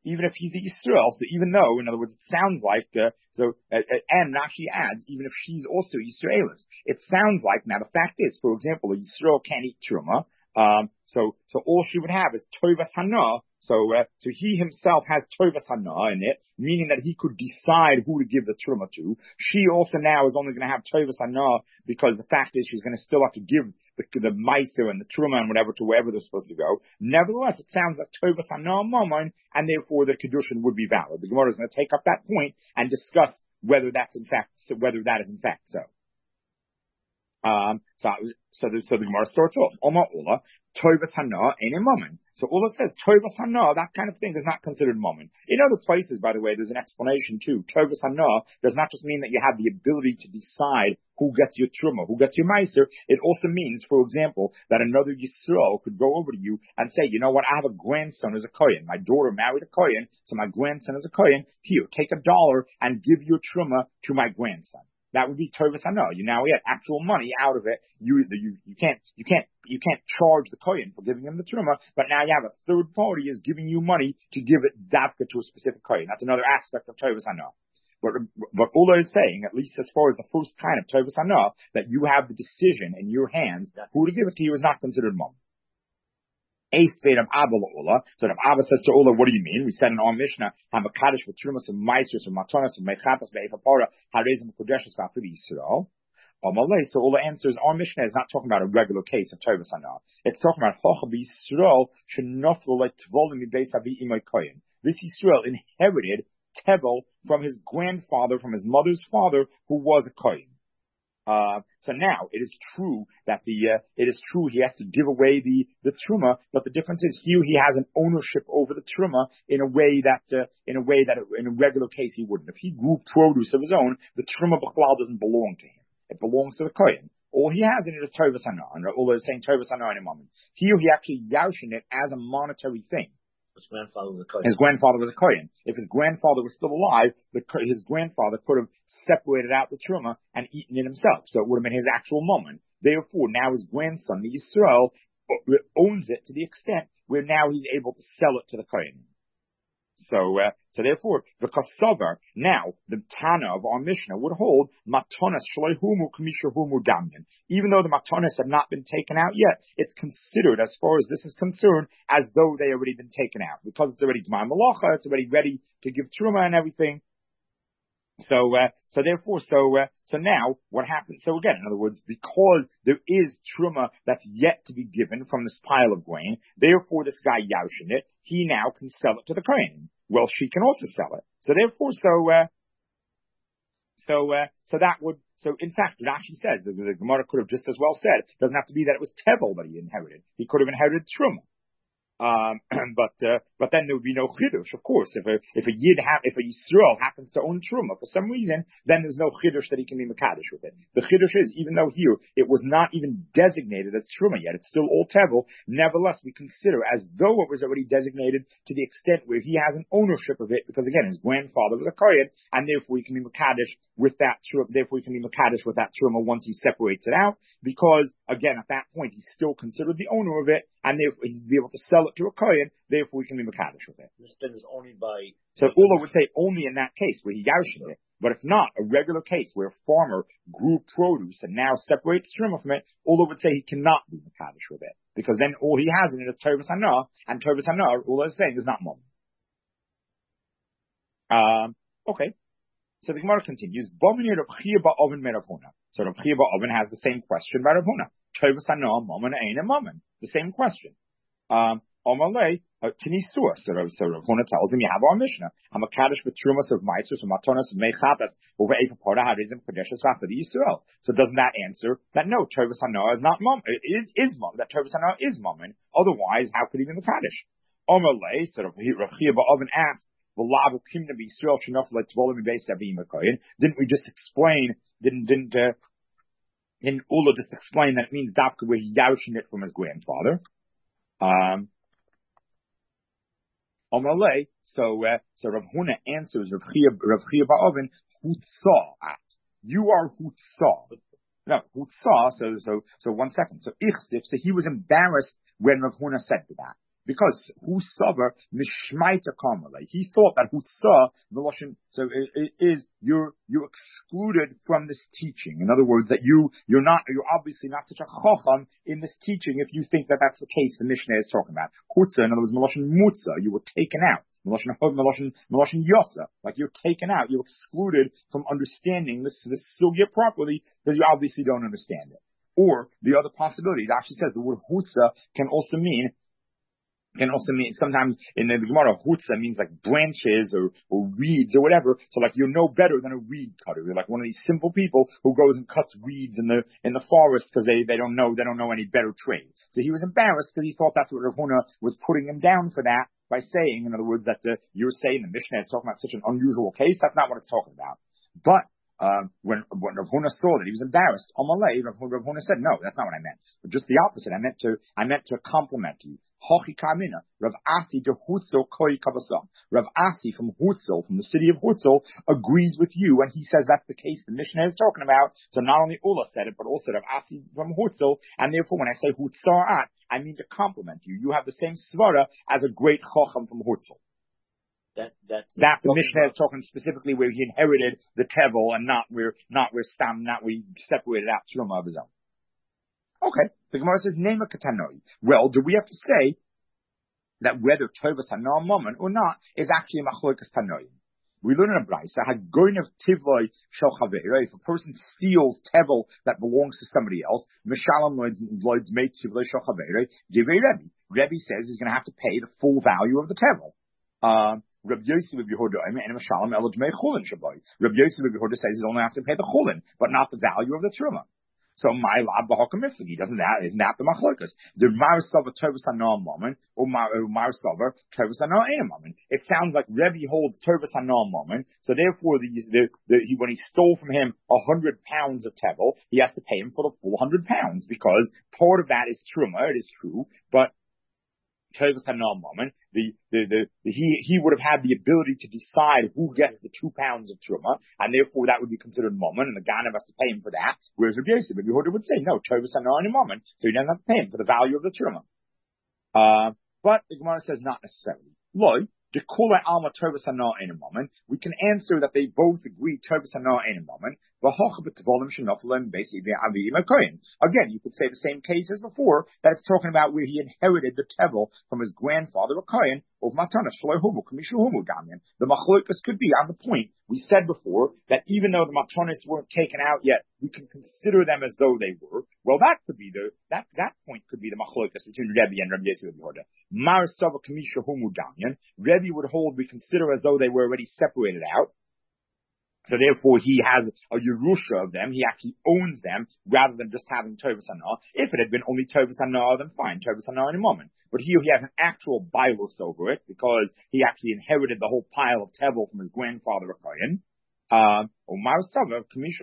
even though, in other words, it sounds like, and Rashi adds, even if she's also Yisraelis, it sounds like, now the fact is, for example, a Yisrael can't eat Truma, so all she would have is Tovas Hana, so he himself has Tovas Hana in it, meaning that he could decide who to give the Truma to. She also now is only going to have Tovas Hana, because the fact is she's going to still have to give the Meiser and the Truma and whatever to wherever they're supposed to go. Nevertheless, it sounds like Tovas Hana Momon, and therefore the Kedushin would be valid. The Gemara is going to take up that point and discuss whether that is in fact so. So the Gemara starts off, Oma Ula, Tovas Hana ain't a moment. So Ula says, Tovas Hana, that kind of thing is not considered moment. In other places, by the way, there's an explanation too. Tovas Hana does not just mean that you have the ability to decide who gets your Truma, who gets your Meiser. It also means, for example, that another Yisrael could go over to you and say, you know what, I have a grandson as a Kohen. My daughter married a Kohen, so my grandson is a Kohen. Here, take $1 and give your Truma to my grandson. That would be Tovas Hana. You now get actual money out of it. You can't charge the Kohen for giving him the Truma, but now you have a third party is giving you money to give it davka to a specific Kohen. That's another aspect of Tovas Hana. But Ula is saying, at least as far as the first kind of Tovas Hana, that you have the decision in your hands who to give it to you is not considered mom. So the Abba says to Ula, what do you mean? We said in our Mishnah, have a Kaddish with Trumas and Meisters and Matonas and Mechatas Be'efapora, Harezim Kodeshes Vafili Yisrael. So Ula answers, our Mishnah is not talking about a regular case of Tovas Hana. It's talking about Chochav Yisrael Shenoflu like Tvolim Beis Avi Imoy Kohen. This Yisrael inherited Tevel from his grandfather, from his mother's father, who was a Kohen. So now it is true that he has to give away the truma, but the difference is here he has an ownership over the truma in a way that in a regular case he wouldn't. If he grew produce of his own, the truma b'chlal doesn't belong to him; it belongs to the kohen. All he has in it is tovas hana, and Ula is saying tovas hana in a moment. Here he actually yaushin it as a monetary thing. His grandfather was a kohen. His grandfather was a kohen. If his grandfather was still alive, his grandfather could have separated out the truma and eaten it himself. So it would have been his actual moment. Therefore, now his grandson, the Yisrael, owns it to the extent where now he's able to sell it to the kohen. So therefore, the kasavar, now, the Tana of our Mishnah would hold, matonas shleihumu kamishahumu damyan. Even though the matonas have not been taken out yet, it's considered, as far as this is concerned, as though they already been taken out. Because it's already Gmar Malacha, it's already ready to give Truma and everything. So now, what happens? So again, in other words, because there is truma that's yet to be given from this pile of grain, therefore this guy Yaushin it, he now can sell it to the Kohen. Well, she can also sell it. So therefore, in fact, Rashi says, the Gemara could have just as well said, it doesn't have to be that it was Tevel that he inherited. He could have inherited truma. But then there would be no chidush. Of course, if a Yisrael happens to own truma for some reason, then there's no chidush that he can be mekadosh with it. The chidush is, even though here it was not even designated as truma yet, it's still all tevel. Nevertheless, we consider as though it was already designated to the extent where he has an ownership of it, because again, his grandfather was a kohen, and therefore he can be mekadosh with that truma. Therefore, he can be mekadosh with that truma once he separates it out, because again, at that point, he's still considered the owner of it, and therefore he'd be able to sell it to a kohen, therefore we can be mekadosh with it. This thing is only by... So Ula would say only in that case where he yaushin it. But if not, a regular case where a farmer grew produce and now separates truma from it, Ula would say he cannot be mekadosh with it. Because then all he has in it is Tovas Hana, and Tovas Hana, Ula is saying, is not mum. Okay. So the Gemara continues, Bomini Rav Chia Ba'oven me Rav Huna. So Rav Chia Ba'oven has the same question about Rav Huna. Tovas Hana, Mammon, Ein, and Mammon. The same question. Omalei, Tinisua. So Rav Huna tells him, you have our Mishnah. Hamakadosh betrumas of Meisus, Matonas, Mechatas, over Epapoda, Harizim, Kadeshas, Vafadi Yisrael. So doesn't that answer that no, Tovas Hana is not mum, it is mum, that Tovas Hana is Mammon. Otherwise, how could he be Makadosh? Omalei, so Rav Chia Ba'oven asked, didn't we just explain, didn't Ula just explain that it means Dafka where he yaushin it from his grandfather? So Rav Huna answers Rav Chia Ba'oven, Hutsa at. You are Hutsa. No, Hutsa, so 1 second. So he was embarrassed when Rav Huna said that. Because Husavar Mishmaita Kamala. He thought that Hutsa, so it is you're excluded from this teaching. In other words, that you're obviously not such a chacham in this teaching if you think that that's the case the Mishnah is talking about. Hutsa, in other words, Meloshin Mutza, you were taken out. Meloshin Yotza, like you're taken out, you're excluded from understanding this sugya properly because you obviously don't understand it. Or the other possibility, it actually says the word Hutsa can also mean sometimes in the Gemara, Hutza means like branches or reeds or whatever. So like you're no better than a reed cutter. You're like one of these simple people who goes and cuts reeds in the forest because they don't know any better trade. So he was embarrassed because he thought that's what Rav Huna was putting him down for that by saying, in other words, that you're saying the Mishnah is talking about such an unusual case. That's not what it's talking about. But when Rav Huna saw that he was embarrassed, Amalei, Rav Huna said, no, that's not what I meant. But just the opposite. I meant to compliment you. Hochi Kamina, Rav Asi de Hutzel Koi Kabasam. Rav Asi from Hutzel, from the city of Hutzel, agrees with you, and he says that's the case the Mishnah is talking about. So not only Ula said it, but also Rav Asi from Hutzel, and therefore when I say Hutza'at, I mean to compliment you. You have the same svara as a great Chacham from Hutzel. That the Mishnah is talking specifically where he inherited the Tevel and not where he separated out Truma of his own. Okay, the Gemara says, Nema Katanoi. Well, do we have to say that whether Tovas Hana Mammon or not is actually a Machlokas Tanoi? We learn in a Braisa, Hagoin of Tivloi Shel Chaveira, if a person steals Tevel that belongs to somebody else, Mishalam Lloyd's made Tivloi Shel Chaveira, Divei Rebbe. Rebbe says he's going to have to pay the full value of the Tevel. Rabbi Yosef of Yehuda, and Mishalam Elad Mei Chulin Shabai. Rabbi Yosef of Yehuda says he's only have to pay the Chulin, but not the value of the Truma. So my lab b'hakamiflagi isn't that the machlokas? The Marisava Tovas Hana Mammon or Marisava Tovas Hana Ein Mammon. It sounds like Rebbe holds Tovas Hana Mammon, so therefore when he stole from him 100 pounds of tevel, he has to pay him for the full 100 pounds because part of that is truma. It is true, but Tovas Hana Mammon, he would have had the ability to decide who gets the 2 pounds of truma, and therefore that would be considered Mammon, and the Ganav has to pay him for that. Whereas Rabbi Yosef, Rabbi Yehuda would say, no, Tovas Hana and Mammon, so he doesn't have to pay him for the value of the truma. But the Gemara says not necessarily. Loi, Dekula alma tovas hana in a moment. We can answer that they both agree tovas hana in a moment. Again, you could say the same case as before, that it's talking about where he inherited the tevel from his grandfather, a kohen, of matana shloihumu kamishuhumu damian. The machlokas could be on the point we said before that even though the matanis weren't taken out yet, we can consider them as though they were. Well, that could be that point could be the machlokas between Rebbe and Rabbi Yosef Yehuda. Mar sava kamishuhumu damian. Rebbe would hold we consider as though they were already separated out. So therefore, he has a Yerusha of them. He actually owns them rather than just having Tovas Hana. If it had been only Tovas Hana, then fine, Tovas Hana in a moment. But here he has an actual Bailus over it because he actually inherited the whole pile of Tevel from his grandfather, a Kohen. Omar Sava,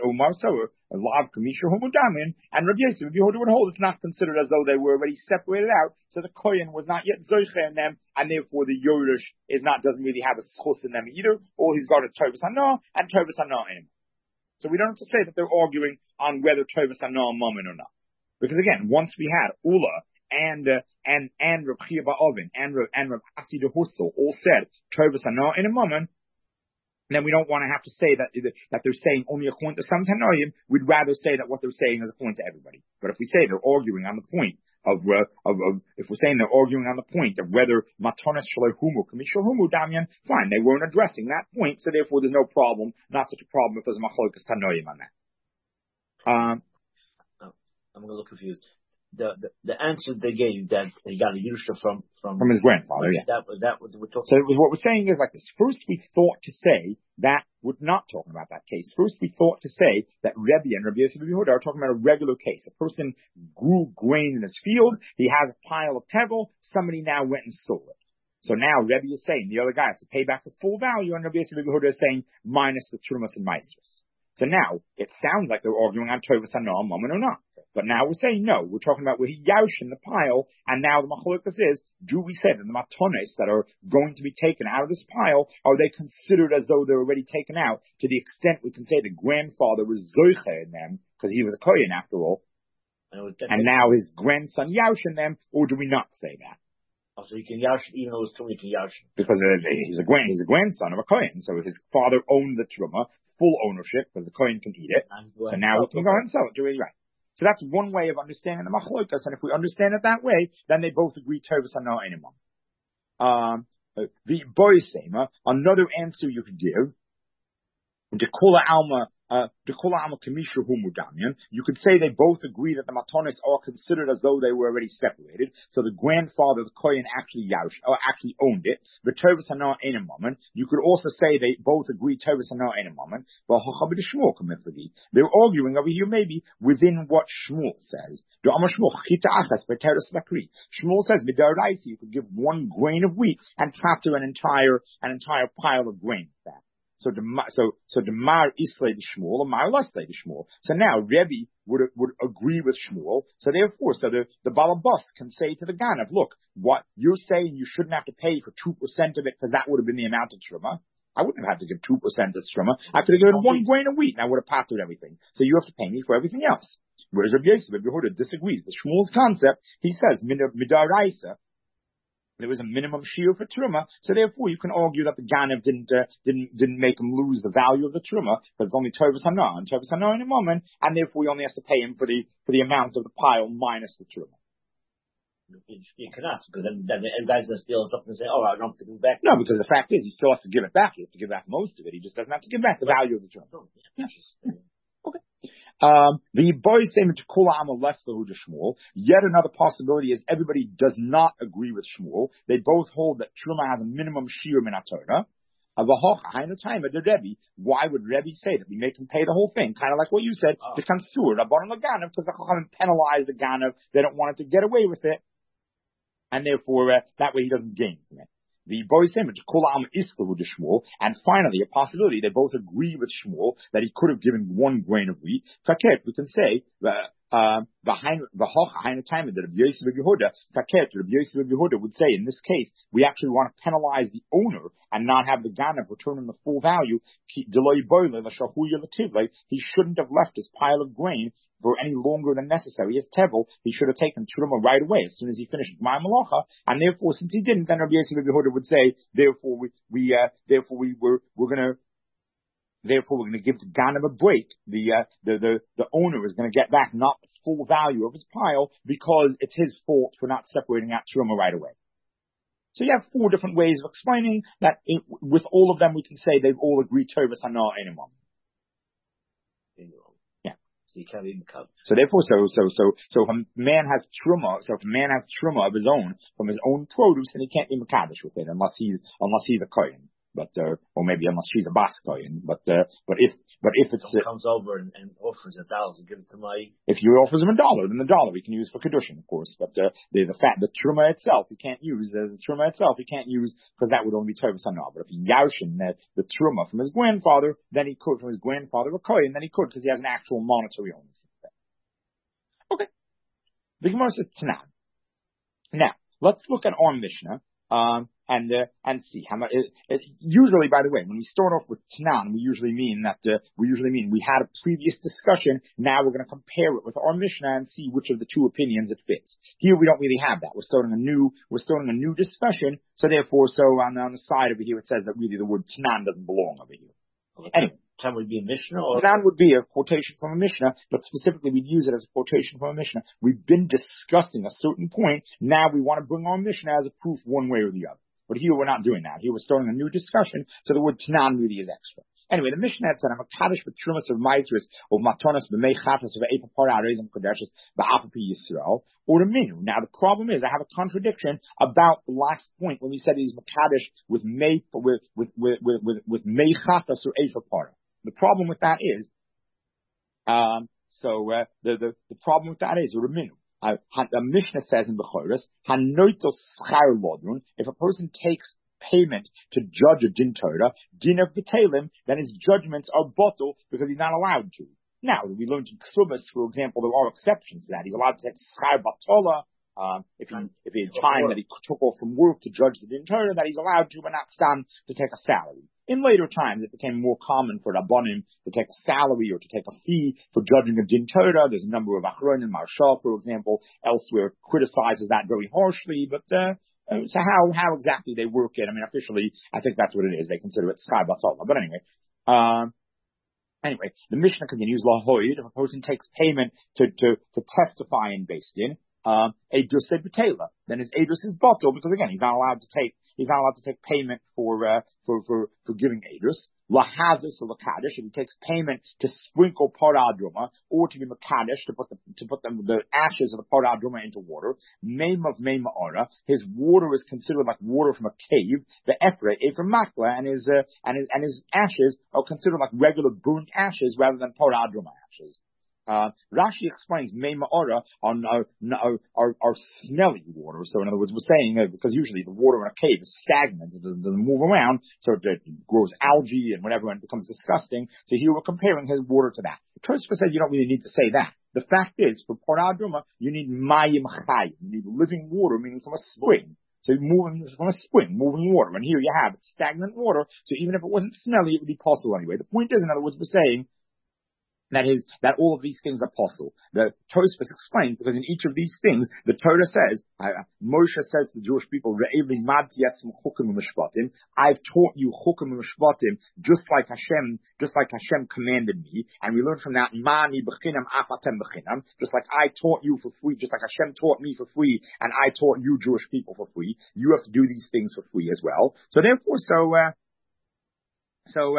Lav Kamisha Homudamin, and Rabbi Yosef Yehuda would hold it's not considered as though they were already separated out, so the Kohen was not yet Zoiche in them, and therefore the Yorush doesn't really have a schus in them either. All he's got is Tovas Hana and Tovas Hana in him. So we don't have to say that they're arguing on whether Tovas Hana moment or not. Because again, once we had Ula and Reb Chia Ba'ovin and Reb Asi de Hussel all said Tovas Hana in a moment, then we don't want to have to say that they're saying only according to some Tanoim. We'd rather say that what they're saying is according to everybody. But if we say they're arguing on the point if we're saying they're arguing on the point of whether matonis shloihumu kamishalhumu damian, fine, they weren't addressing that point, so therefore there's no problem, not such a problem if there's a machlokas Tanoim on that. I'm a little confused. The answer they gave that he got a Yerusha from his grandfather, yeah. That was we're talking. So what we're saying is like this. First, we thought to say that we're not talking about that case. First, we thought to say that Rebbe and Rabbi Yosef Yehuda are talking about a regular case. A person grew grain in his field. He has a pile of tevel. Somebody now went and stole it. So now Rebbe is saying the other guy has to pay back the full value, and Rabbi Yosef Yehuda is saying minus the trumas and maestros. So now it sounds like they're arguing on Tovas Hana moment or not. But now we're saying no. We're talking about where he yaush in the pile, and now the machlokas is: do we say that the matones that are going to be taken out of this pile are they considered as though they're already taken out? To the extent we can say the grandfather was zoiche in them because he was a kohen after all, and now his grandson yaush in them, or do we not say that? Oh, so you can yaush even though it's truma, you can yaush because he's a grandson of a kohen, so his father owned the truma. Full ownership, because the kohen can eat it. So now we can go ahead and sell it. Right. So that's one way of understanding the machlokas, and if we understand it that way, then they both agree Tovas Hana anymore. The boysema, another answer you could give, Dekula Alma Kamisha Humudamian, you could say they both agree that the matonis are considered as though they were already separated. So the grandfather, the kohen, actually owned it. But Tovas Hana in a moment. You could also say they both agree Tovas Hana in a moment. But they're arguing over here maybe within what Shmuel says. Shmuel says you could give one grain of wheat and factor an entire pile of grain with that. So the Mar Islay the Shmuel, or Mar Laslay the Shmuel. So now Rebbe would agree with Shmuel. So therefore, the Balabas can say to the Ganav, look, what you're saying you shouldn't have to pay for 2% of it because that would have been the amount of Truma. I wouldn't have had to give 2% of Truma. I could have given one grain of wheat and I would have patted everything. So you have to pay me for everything else. Whereas Rabbi Yosef Yehuda disagrees with Shmuel's concept. He says, Midaraisa, there was a minimum shiur for truma, so therefore you can argue that the Ganav didn't make him lose the value of the truma, because it's only Tovas Hana, and Tovas Hana in a moment, and therefore he only has to pay him for the amount of the pile minus the truma. You can ask, because then the guy's going to steal something and say, oh, I don't have to give it back. No, because the fact is, he still has to give it back. He has to give back most of it. He just doesn't have to give back the value of the truma. Yeah. Okay. The boys say to Kula Amal less the Shmuel. Yet another possibility is everybody does not agree with Shmuel. They both hold that Truma has a minimum shiur min haTorah. Why would Rebbe say that we make him pay the whole thing? Kind of like what you said, the Kansur, Rabban Laganav, because the Chachamim penalize the Ganav. They don't want it to get away with it. And therefore, that way he doesn't gain from it. The boys say Shmuel, and finally a possibility they both agree with Shmuel that he could have given one grain of wheat. We can say time that Rabbi Yosef Yehuda would say, in this case, we actually want to penalize the owner and not have the ganav return him the full value. He shouldn't have left his pile of grain for any longer than necessary. As tevel, he should have taken truma right away as soon as he finished Gmar Malacha, and therefore, since he didn't, then Rabbi Yosef Yehuda would say, therefore we're going to give the ganav a break. The owner is going to get back not the full value of his pile because it's his fault for not separating out truma right away. So you have 4 different ways of explaining that. With all of them, we can say they've all agreed Tovas Hana anyone. Yeah. So you can't even count. So therefore, so if a man has truma, of his own from his own produce, then he can't be mekadosh with it unless he's a kohen. But or maybe unless she's a bas kohen. But if it's comes over and offers $1, give it to my. If you offers him $1, then the dollar he can use for kedushin, of course. But the truma itself he can't use. Because that would only be tovas hanah. But if he yarshin the truma from his grandfather, then he could. From his grandfather a kohen, then he could because he has an actual monetary ownership. Okay. The Gemara says Tanan. Now let's look at our Mishnah. And see how much. Usually, by the way, when we start off with Tanan, we usually mean we had a previous discussion. Now we're going to compare it with our Mishnah and see which of the 2 opinions it fits. Here we don't really have that. We're starting a new discussion. So therefore, on the side over here it says that really the word Tanan doesn't belong over here. Okay. Anyway. Tanan would be a Mishnah, or Tanan would be a quotation from a Mishnah, but specifically we'd use it as a quotation from a Mishnah. We've been discussing a certain point. Now we want to bring our Mishnah as a proof one way or the other. But here we're not doing that. Here we're starting a new discussion, so the word Tanan really is extra. Anyway, the Mishnah had said, I'm a kaddish with trumas of maitris of matonas b'mei chatas of eifa parah reizim kodeshes ba'apapi Yisrael or the minu. Now the problem is I have a contradiction about the last point when we said he's makadish with mei chatas or eifa parah. The problem with that is, the problem with that is Raminu. The Mishnah says in Bechoros, if a person takes payment to judge a din Torah, din of b'telim, then his judgments are bottled because he's not allowed to. Now, we learned in Ksubas, for example, there are exceptions to that. He's allowed to take schar batola. If he had time that he took off from work to judge the din Torah, that he's allowed to, but not stam to take a salary. In later times, it became more common for Rabbanim to take a salary or to take a fee for judging a din Torah. There's a number of Achronim, Marshal, for example, elsewhere criticizes that very harshly. But so how exactly they work it? I mean, officially, I think that's what it is. They consider it schar batola. But anyway, the Mishnah continues, Lahoid, if a person takes payment to testify in Beis Din, Eidus B'Tela, then his Eidus is bottle because again he's not allowed to take payment for giving Eidus. Lahazis or Lakadish, if he takes payment to sprinkle Parah Adruma or to be Makadish to put the ashes of the Parah Adruma into water. Maim of Maim Ora, his water is considered like water from a cave. The Ephra Makla, and his ashes are considered like regular burnt ashes rather than Parah Adruma ashes. Rashi explains Meima Ora are smelly water. So in other words, we're saying because usually the water in a cave is stagnant, it doesn't move around, so it grows algae and whatever, and it becomes disgusting. So here we're comparing his water to that. Tosfos says you don't really need to say that. The fact is, for Parah Adruma, you need mayim chayim, you need living water, meaning from a spring. So moving from a spring, moving water, and here you have stagnant water. So even if it wasn't smelly, it would be possible anyway. The point is, in other words, we're saying that all of these things are possible. The Tosfos explains because in each of these things, the Torah says, Moshe says to the Jewish people, I've taught you chukim u'mishpatim just like Hashem commanded me, and we learn from that mani b'chinam afatem b'chinam, just like I taught you for free, just like Hashem taught me for free, and I taught you Jewish people for free. You have to do these things for free as well. So therefore, So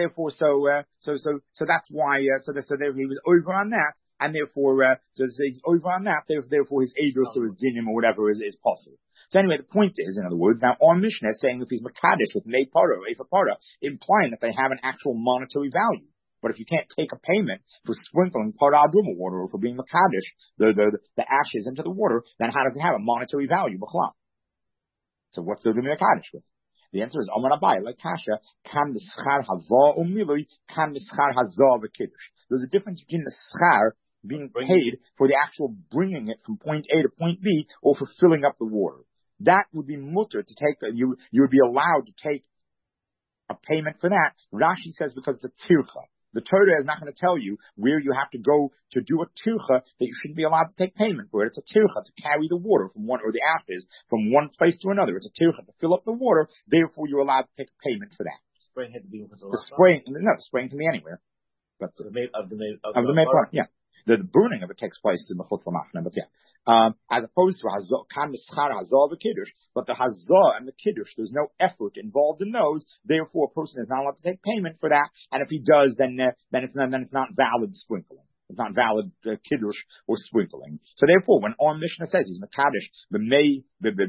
that's why, therefore he was over on that, and therefore, he's over on that, therefore his Eidos or his Dinim or whatever is possible. So anyway, the point is, in other words, now our Mishnah is saying if he's Makadish with Mei Parah or Eifa Parah, implying that they have an actual monetary value. But if you can't take a payment for sprinkling Parah Adruma water or for being Makadish, the ashes into the water, then how does it have a monetary value, B'chlam? So what's the Makadish with? The answer is Amar Abai, like Kasha, kan mischar hava umilui, kan mischar hazah v'kiddush. There's a difference between the schar being paid for the actual bringing it from point A to point B or for filling up the water. That would be mutter to take, you would be allowed to take a payment for that. Rashi says because it's a tircha. The Torah is not going to tell you where you have to go to do a tircha that you shouldn't be allowed to take payment for it. It's a tircha to carry the water from one, or the ashes from one place to another. It's a tircha to fill up the water. Therefore, you're allowed to take a payment for that. Spraying had to be the spraying. No, the spraying can be anywhere. But the main part, yeah. The burning of it takes place in the Chutz Lamachna, but yeah. As opposed to Hazah the Kiddush, but the Hazah and the Kiddush, there's no effort involved in those. Therefore, a person is not allowed to take payment for that. And if he does, then it's not valid sprinkling. It's not valid Kiddush or sprinkling. So therefore, when our Mishnah says he's Mekadesh, the Mei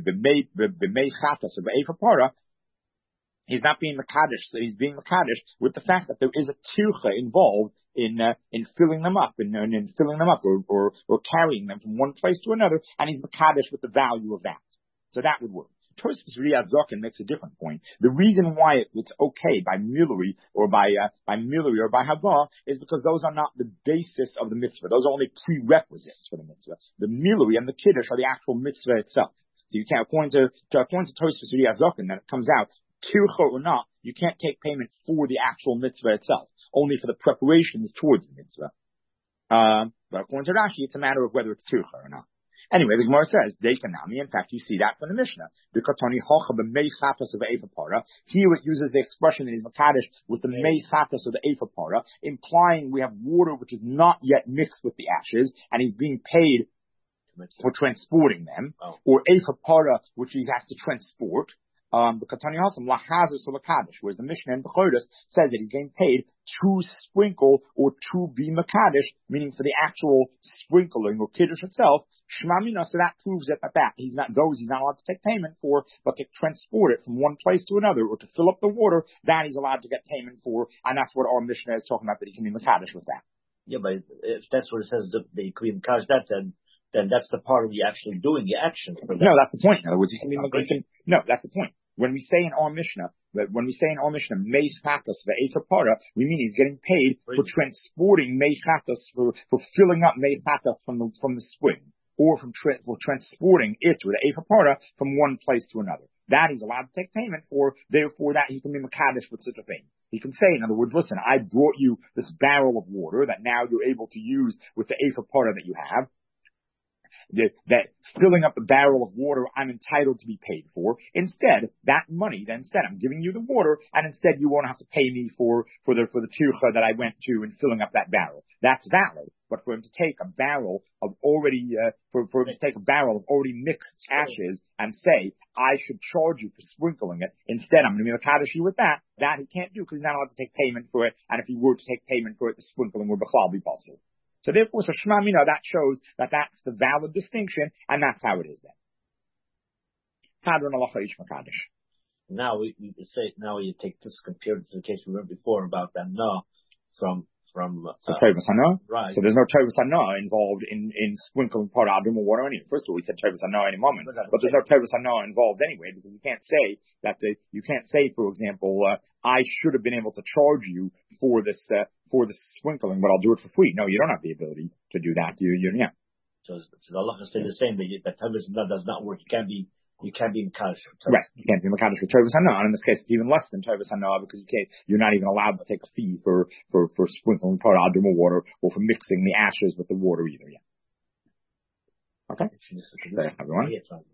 Chatas of Efa Para, he's not being Mekadesh, so he's being Mekadesh with the fact that there is a tircha involved in filling them up, in filling them up, or carrying them from one place to another, and he's Mekadesh with the value of that. So that would work. Tosfos Riyad Zokin makes a different point. The reason why it's okay by Miluri or by Haba is because those are not the basis of the mitzvah. Those are only prerequisites for the mitzvah. The Miluri and the Kiddush are the actual mitzvah itself. So you can't, according to Tosfos Riyad Zokin, that it comes out, tircha or not, you can't take payment for the actual mitzvah itself, only for the preparations towards the mitzvah. But according to Rashi, it's a matter of whether it's tircha or not. Anyway, the Gemara says, Deikanami, in fact, you see that from the Mishnah. The Katani Hocha b'mei chatas of the Efa Para. Here it uses the expression that he's Mekadesh with the mei chatas of the Efa Para, implying we have water which is not yet mixed with the ashes, and he's being paid for transporting them, or Efa Para, which he has to transport. The Katani Hasam lahazos or lakadosh, whereas the Mishnah in Bechoros says that he's getting paid to sprinkle or to be Mekadesh, meaning for the actual sprinkling or Kiddush itself. Shmamina, so that proves that he's not allowed to take payment for, but to transport it from one place to another or to fill up the water, that he's allowed to get payment for, and that's what our Mishnah is talking about, that he can be Mekadesh with that. Yeah, but if that's what it says, that he can be Mekadesh, then that's the part of the actually doing the action. No, that's the point. In other words, no, that's the point. When we say in our Mishnah, Mei Chatas ve'Efa Para, we mean he's getting paid for transporting Mei Chatas, for filling up Mei Chatas from the spring, or for transporting it with the Efa Para from one place to another. That he's allowed to take payment for, therefore that he can be Mekadesh with such a thing. He can say, in other words, listen, I brought you this barrel of water that now you're able to use with the Efa Para that you have. That filling up the barrel of water I'm entitled to be paid for. Instead, that money, I'm giving you the water, and instead you won't have to pay me for the tircha that I went to in filling up that barrel. That's valid. But for him to take a barrel of already mixed ashes and say, I should charge you for sprinkling it, instead I'm going to be Mekadesh you with that he can't do, because he's not allowed to take payment for it, and if he were to take payment for it, the sprinkling would be possible. So therefore, Shema Mina, that shows that that's the valid distinction, and that's how it is then. Now you take this compared to the case we read before about that from Tovas Hana. Right. So there's no Tovas Hana involved in sprinkling part of Adum or water anyway. First of all, we said Tovas Hana in a moment, but there's no Tovas Hana involved anyway, because you can't say, for example, I should have been able to charge you for this sprinkling, but I'll do it for free. No, you don't have the ability to do that. Yeah. So the Allah is saying the same, that Tovas Hana does not work. You can't be Mekadesh. Right. You can't be Mekadesh with Tovas Hana. And in this case, it's even less than Tovas Hana, because you're not even allowed to take a fee for sprinkling part of Aduma water or for mixing the ashes with the water either. Yeah. Okay. Everyone.